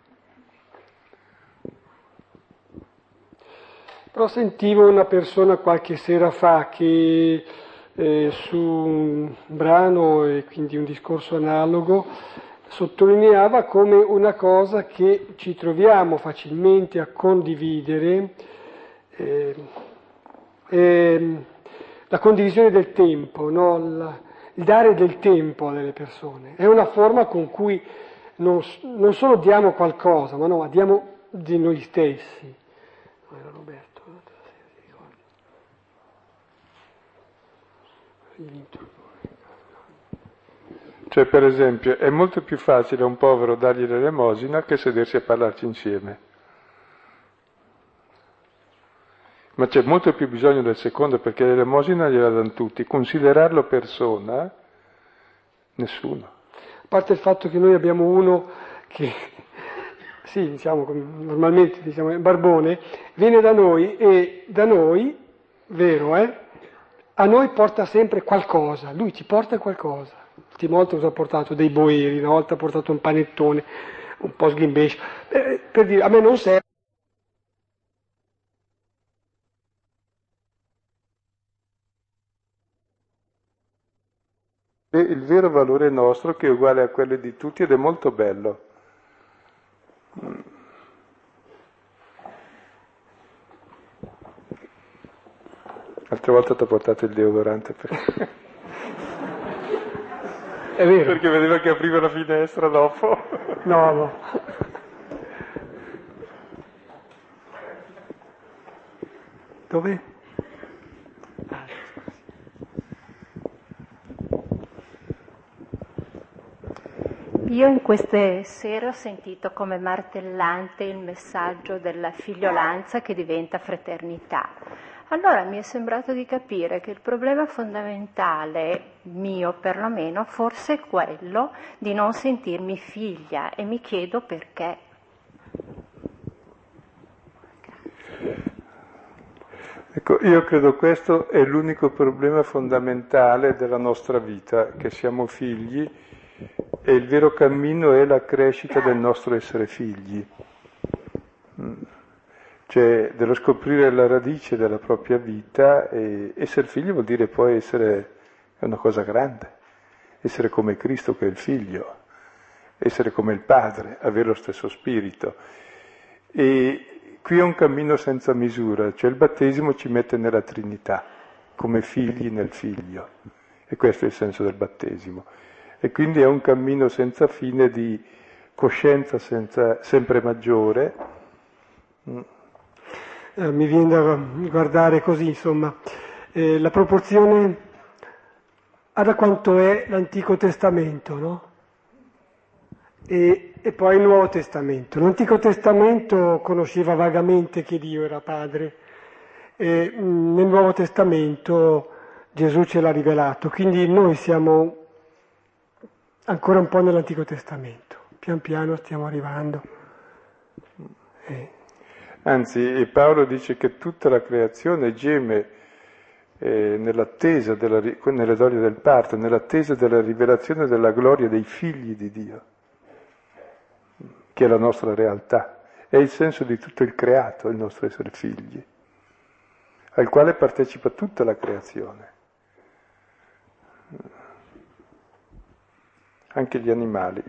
Speaker 1: Però sentivo una persona qualche sera fa che eh, su un brano e quindi un discorso analogo sottolineava come una cosa che ci troviamo facilmente a condividere eh, eh, la condivisione del tempo, no? La, il dare del tempo alle persone. È una forma con cui non, non solo diamo qualcosa, ma, no, ma diamo di noi stessi. Era Roberto.
Speaker 2: Cioè, per esempio, è molto più facile a un povero dargli l'elemosina che sedersi a parlarci insieme. Ma c'è molto più bisogno del secondo, perché l'elemosina gliela danno tutti. Considerarlo persona, nessuno.
Speaker 1: A parte il fatto che noi abbiamo uno che, sì, diciamo, normalmente diciamo, è barbone, viene da noi e da noi, vero, eh? A noi porta sempre qualcosa, lui ci porta qualcosa. L'ultima volta cosa ha portato? Dei boeri, una volta ha portato un panettone, un po' sghimbescio. Per, per dire, a me non serve.
Speaker 2: E il vero valore nostro che è uguale a quello di tutti ed è molto bello. L'altra volta ti ho portato il deodorante perché...
Speaker 1: È vero.
Speaker 2: Perché vedeva che apriva la finestra dopo.
Speaker 1: No, no. Dove?
Speaker 4: Io in queste sere ho sentito come martellante il messaggio della figliolanza che diventa fraternità. Allora mi è sembrato di capire che il problema fondamentale, mio perlomeno, forse è quello di non sentirmi figlia e mi chiedo perché.
Speaker 2: Ecco, io credo questo è l'unico problema fondamentale della nostra vita, che siamo figli e il vero cammino è la crescita del nostro essere figli. Cioè, dello scoprire la radice della propria vita, e essere figli vuol dire poi essere, è una cosa grande, essere come Cristo che è il figlio, essere come il Padre, avere lo stesso spirito. E qui è un cammino senza misura, cioè il battesimo ci mette nella Trinità, come figli nel figlio, e questo è il senso del battesimo. E quindi è un cammino senza fine di coscienza senza, sempre maggiore.
Speaker 1: Eh, mi viene da guardare così, insomma, eh, la proporzione a da quanto è l'Antico Testamento, no? E, e poi il Nuovo Testamento. L'Antico Testamento conosceva vagamente che Dio era Padre, e mh, nel Nuovo Testamento Gesù ce l'ha rivelato, quindi noi siamo ancora un po' nell'Antico Testamento, pian piano stiamo arrivando. Eh.
Speaker 2: Anzi, Paolo dice che tutta la creazione geme eh, nell'attesa, della, nelle doglie del parto, nell'attesa della rivelazione della gloria dei figli di Dio, che è la nostra realtà. È il senso di tutto il creato, il nostro essere figli, al quale partecipa tutta la creazione, anche gli animali.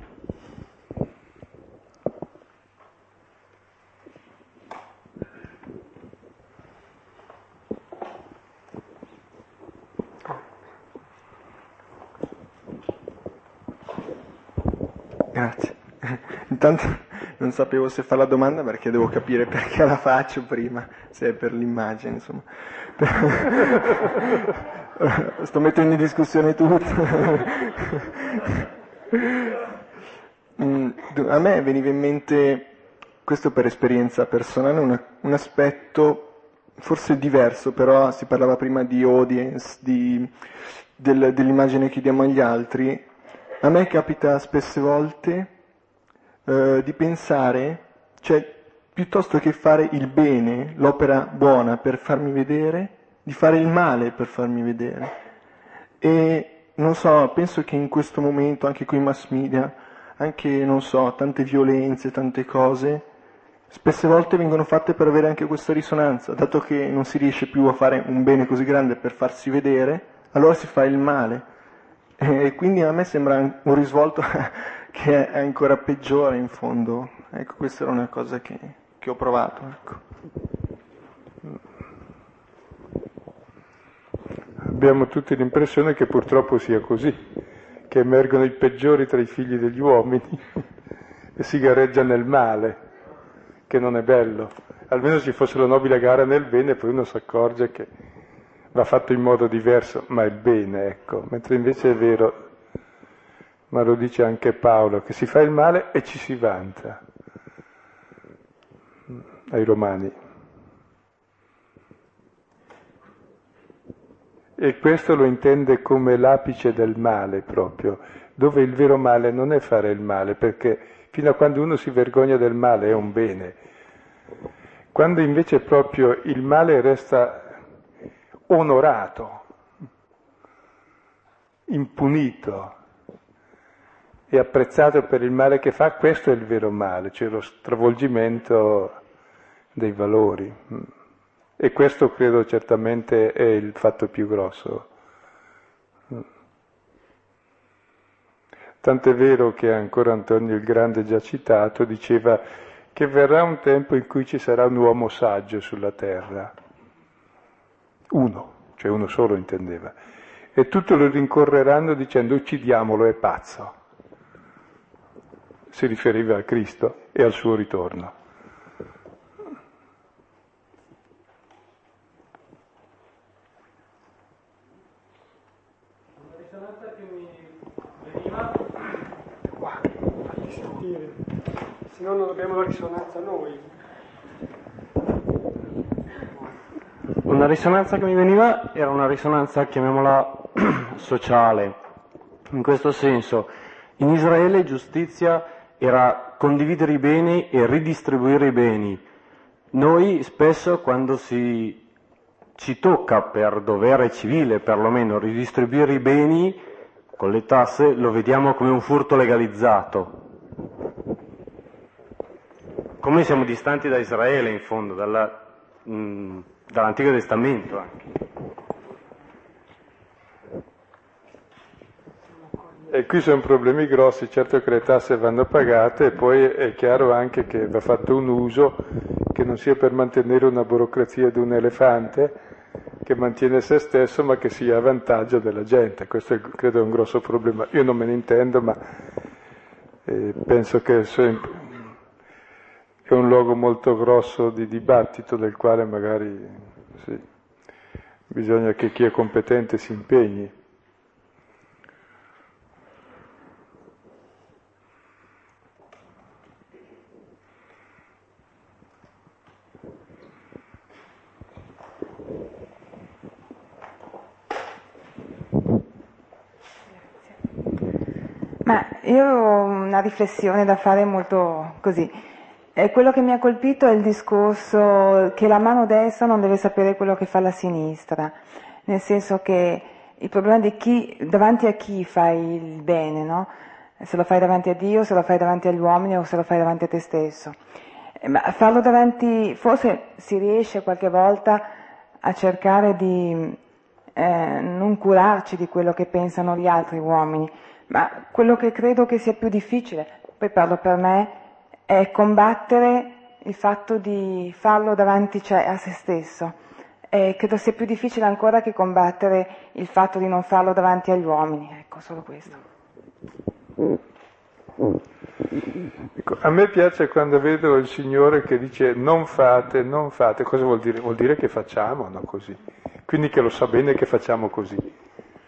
Speaker 5: Grazie. Intanto non sapevo se fare la domanda perché devo capire perché la faccio prima, se è per l'immagine, insomma. Sto mettendo in discussione tutto. A me veniva in mente, questo per esperienza personale, una, un aspetto forse diverso, però si parlava prima di audience, di, del, dell'immagine che diamo agli altri. A me capita spesse volte eh, di pensare, cioè piuttosto che fare il bene, l'opera buona per farmi vedere, di fare il male per farmi vedere. E non so, penso che in questo momento, anche con i mass media, anche, non so, tante violenze, tante cose, spesse volte vengono fatte per avere anche questa risonanza, dato che non si riesce più a fare un bene così grande per farsi vedere, allora si fa il male. E quindi a me sembra un risvolto che è ancora peggiore in fondo. Ecco, questa era una cosa che, che ho provato, ecco.
Speaker 2: Abbiamo tutti l'impressione che purtroppo sia così, che emergono i peggiori tra i figli degli uomini e si gareggia nel male, che non è bello. Almeno ci fosse la nobile gara nel bene, poi uno si accorge che va fatto in modo diverso, ma è il bene, ecco. Mentre invece è vero, ma lo dice anche Paolo, che si fa il male e ci si vanta, ai Romani. E questo lo intende come l'apice del male proprio, dove il vero male non è fare il male, perché fino a quando uno si vergogna del male è un bene. Quando invece proprio il male resta onorato, impunito e apprezzato per il male che fa, questo è il vero male, cioè lo stravolgimento dei valori. E questo credo certamente è il fatto più grosso. Tant'è vero che ancora Antonio il Grande, già citato, diceva che verrà un tempo in cui ci sarà un uomo saggio sulla terra. Uno, cioè uno solo intendeva. E tutti lo rincorreranno dicendo uccidiamolo, è pazzo. Si riferiva a Cristo e al suo ritorno.
Speaker 1: Se no non abbiamo la risonanza noi.
Speaker 6: Una risonanza che mi veniva era una risonanza, chiamiamola, sociale. In questo senso, in Israele giustizia era condividere i beni e ridistribuire i beni. Noi spesso, quando si, ci tocca per dovere civile perlomeno ridistribuire i beni con le tasse, lo vediamo come un furto legalizzato. Come siamo distanti da Israele, in fondo, dalla, mh, dall'Antico Testamento anche.
Speaker 2: E qui sono problemi grossi, certo che le tasse vanno pagate e poi è chiaro anche che va fatto un uso che non sia per mantenere una burocrazia di un elefante che mantiene se stesso ma che sia a vantaggio della gente. Questo è, credo è un grosso problema. Io non me ne intendo, ma eh, penso che è un luogo molto grosso di dibattito del quale magari sì, bisogna che chi è competente si impegni.
Speaker 7: Ma io ho una riflessione da fare molto così. E quello che mi ha colpito è il discorso che la mano destra non deve sapere quello che fa la sinistra, nel senso che il problema di chi, davanti a chi fai il bene, no? Se lo fai davanti a Dio, se lo fai davanti agli uomini o se lo fai davanti a te stesso. Ma farlo davanti, forse si riesce qualche volta a cercare di eh, non curarci di quello che pensano gli altri uomini, ma quello che credo che sia più difficile, poi parlo per me, è combattere il fatto di farlo davanti, cioè, a se stesso. E credo sia più difficile ancora che combattere il fatto di non farlo davanti agli uomini. Ecco, solo questo.
Speaker 2: Ecco, a me piace quando vedo il Signore che dice non fate, non fate. Cosa vuol dire? Vuol dire che facciamo, no, così. Quindi che lo sa bene che facciamo così.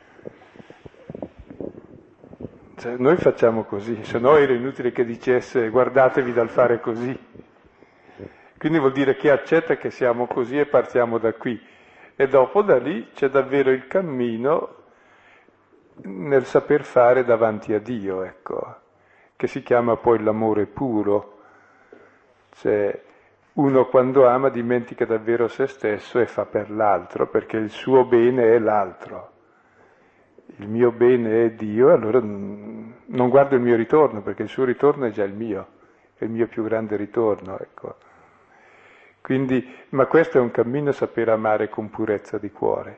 Speaker 2: Cioè, noi facciamo così, se no era inutile che dicesse guardatevi dal fare così. Quindi vuol dire che accetta che siamo così e partiamo da qui. E dopo da lì c'è davvero il cammino nel saper fare davanti a Dio, ecco, che si chiama poi l'amore puro. Cioè, uno quando ama dimentica davvero se stesso e fa per l'altro, perché il suo bene è l'altro. il mio bene è Dio, allora non guardo il mio ritorno, perché il suo ritorno è già il mio, è il mio più grande ritorno, ecco. Quindi, ma questo è un cammino a sapere amare con purezza di cuore.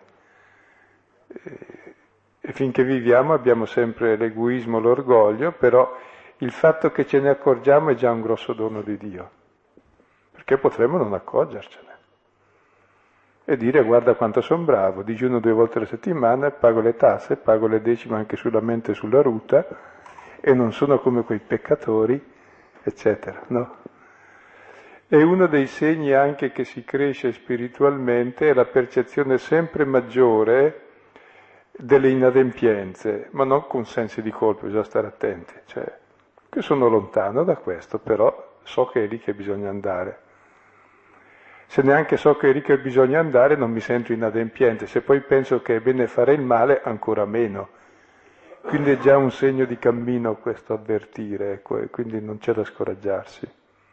Speaker 2: E finché viviamo abbiamo sempre l'egoismo, l'orgoglio, però il fatto che ce ne accorgiamo è già un grosso dono di Dio, perché potremmo non accorgercene e dire guarda quanto sono bravo, digiuno due volte alla settimana, pago le tasse, pago le decime anche sulla mente e sulla ruta e non sono come quei peccatori, eccetera, no? E uno dei segni anche che si cresce spiritualmente è la percezione sempre maggiore delle inadempienze, ma non con sensi di colpa, bisogna stare attenti, cioè che sono lontano da questo, però so che è lì che bisogna andare. Se neanche so che è lì che bisogna andare non mi sento inadempiente, se poi penso che è bene fare il male ancora meno. Quindi è già un segno di cammino questo avvertire, ecco, e quindi non c'è da scoraggiarsi.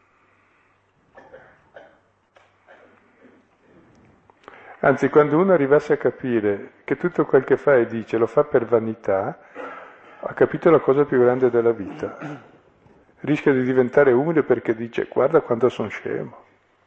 Speaker 2: Anzi, quando uno arrivasse a capire che tutto quel che fa e dice lo fa per vanità, ha capito la cosa più grande della vita. Rischia di diventare umile perché dice guarda quanto sono scemo.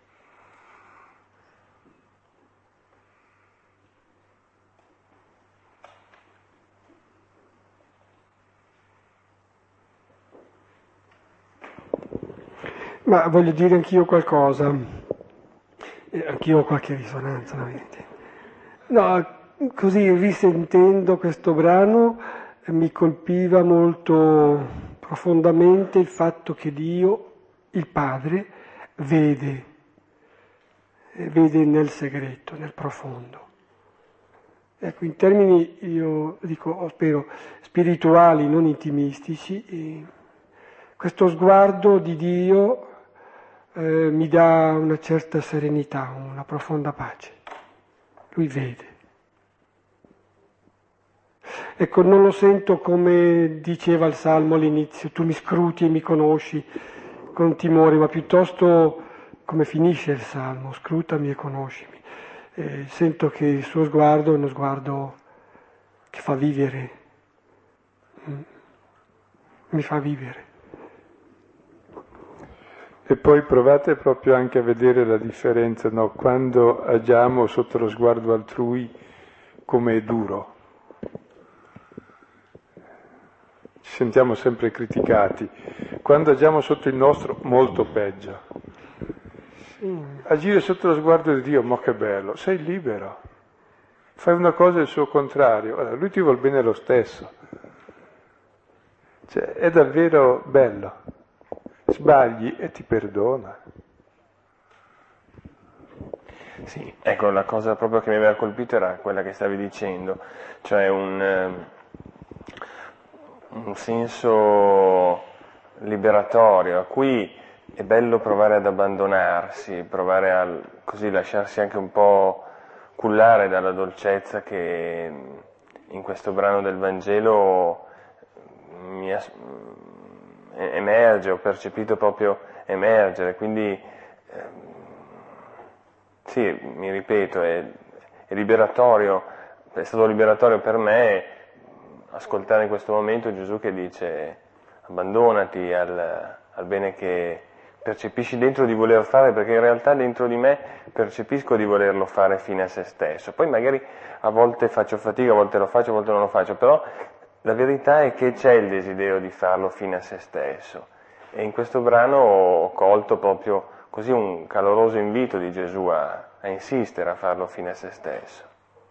Speaker 1: Ma voglio dire anch'io qualcosa, eh, anch'io ho qualche risonanza, ovviamente. No, così risentendo questo brano eh, mi colpiva molto profondamente il fatto che Dio, il Padre, vede, eh, vede nel segreto, nel profondo. Ecco, in termini, io dico, spero, spirituali, non intimistici, eh, questo sguardo di Dio Eh, mi dà una certa serenità, una profonda pace. Lui vede. Ecco, non lo sento come diceva il Salmo all'inizio, tu mi scruti e mi conosci con timore, ma piuttosto come finisce il Salmo, scrutami e conoscimi. Eh, sento che il suo sguardo è uno sguardo che fa vivere, mm. mi fa vivere.
Speaker 2: E poi provate proprio anche a vedere la differenza, no? Quando agiamo sotto lo sguardo altrui come è duro. Ci sentiamo sempre criticati. Quando agiamo sotto il nostro, molto peggio. Agire sotto lo sguardo di Dio, ma che bello, sei libero. Fai una cosa e il suo contrario. Allora, lui ti vuol bene lo stesso. Cioè, è davvero bello. Sbagli e ti perdona.
Speaker 8: Sì, ecco, la cosa proprio che mi aveva colpito era quella che stavi dicendo, cioè un, un senso liberatorio a cui è bello provare ad abbandonarsi, provare a così lasciarsi anche un po' cullare dalla dolcezza che in questo brano del Vangelo mi ha emerge, ho percepito proprio emergere, quindi eh, sì, mi ripeto, è, è liberatorio, è stato liberatorio per me ascoltare in questo momento Gesù che dice abbandonati al, al bene che percepisci dentro di voler fare, perché in realtà dentro di me percepisco di volerlo fare fine a se stesso, poi magari a volte faccio fatica, a volte lo faccio, a volte non lo faccio, però la verità è che c'è il desiderio di farlo fine a se stesso e in questo brano ho colto proprio così un caloroso invito di Gesù a, a insistere a farlo fine a se stesso.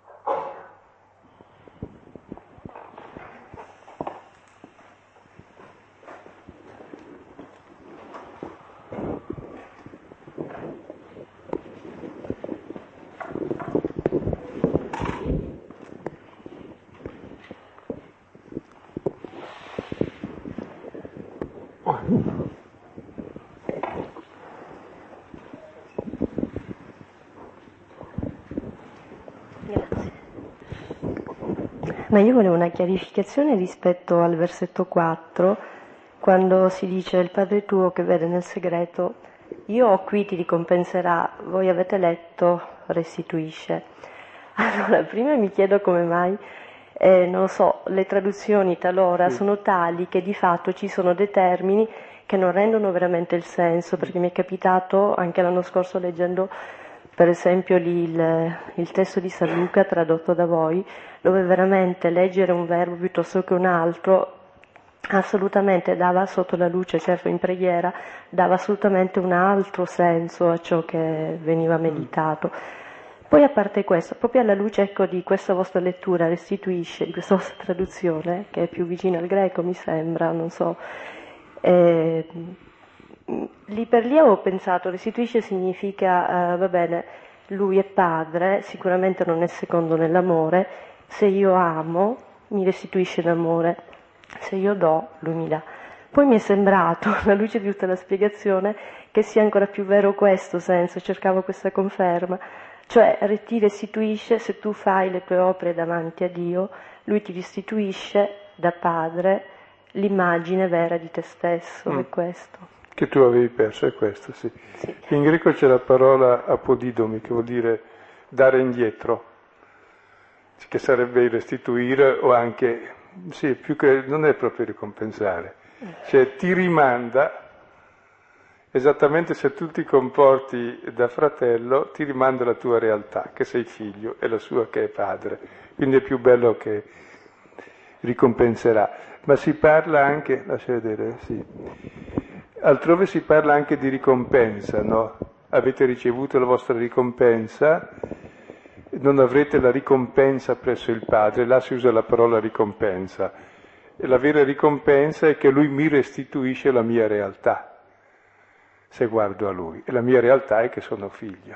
Speaker 9: Ma io volevo una chiarificazione rispetto al versetto quattro, quando si dice il Padre tuo che vede nel segreto, io ho qui ti ricompenserà, voi avete letto, restituisce. Allora, prima mi chiedo come mai, eh, non lo so, però le traduzioni talora
Speaker 2: sì.
Speaker 9: sono tali che di fatto ci sono dei termini che non rendono veramente il senso, perché mi è capitato anche l'anno scorso leggendo per esempio il, il testo di San Luca tradotto da voi, dove veramente leggere un verbo piuttosto che un altro assolutamente dava sotto la luce, certo in preghiera, dava assolutamente un altro senso a ciò che veniva meditato. Poi a parte questo, proprio alla luce ecco, di questa vostra lettura restituisce, di questa vostra traduzione, che è più vicina al greco mi sembra, non so, eh, lì per lì avevo pensato, restituisce significa, eh, va bene, lui è padre, sicuramente non è secondo nell'amore, se io amo mi restituisce l'amore, se io do lui mi dà. Poi mi è sembrato, alla luce di tutta la spiegazione, che sia ancora più vero questo senso, cercavo questa conferma, cioè ti restituisce, se tu fai le tue opere davanti a Dio, lui ti restituisce da padre l'immagine vera di te stesso,
Speaker 2: mm.
Speaker 9: è questo.
Speaker 2: Che tu avevi perso, è questo, sì.
Speaker 9: sì.
Speaker 2: In greco c'è la parola apodidomi, che vuol dire dare indietro, che sarebbe restituire o anche, sì, più che, non è proprio ricompensare, cioè ti rimanda, esattamente se tu ti comporti da fratello, ti rimanda la tua realtà, che sei figlio, e la sua che è padre, quindi è più bello che ricompenserà. Ma si parla anche, lascia vedere, sì, altrove si parla anche di ricompensa, no? Avete ricevuto la vostra ricompensa, non avrete la ricompensa presso il Padre, là si usa la parola ricompensa. E la vera ricompensa è che Lui mi restituisce la mia realtà, se guardo a Lui. E la mia realtà è che sono figlio.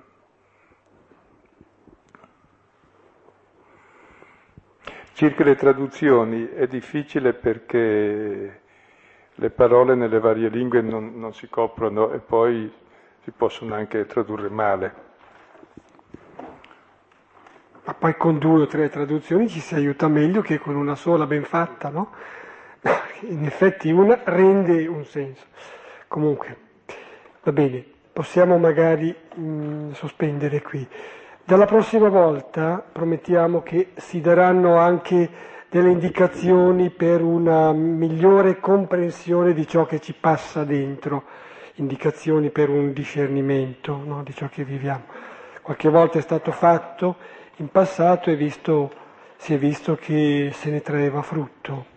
Speaker 2: Circa le traduzioni è difficile perché le parole nelle varie lingue non, non si coprono e poi si possono anche tradurre male.
Speaker 1: Ma poi con due o tre traduzioni ci si aiuta meglio che con una sola ben fatta, no? In effetti una rende un senso. Comunque, va bene, possiamo magari mh, sospendere qui. Dalla prossima volta promettiamo che si daranno anche delle indicazioni per una migliore comprensione di ciò che ci passa dentro, indicazioni per un discernimento, no, di ciò che viviamo. Qualche volta è stato fatto in passato e visto, si è visto che se ne traeva frutto.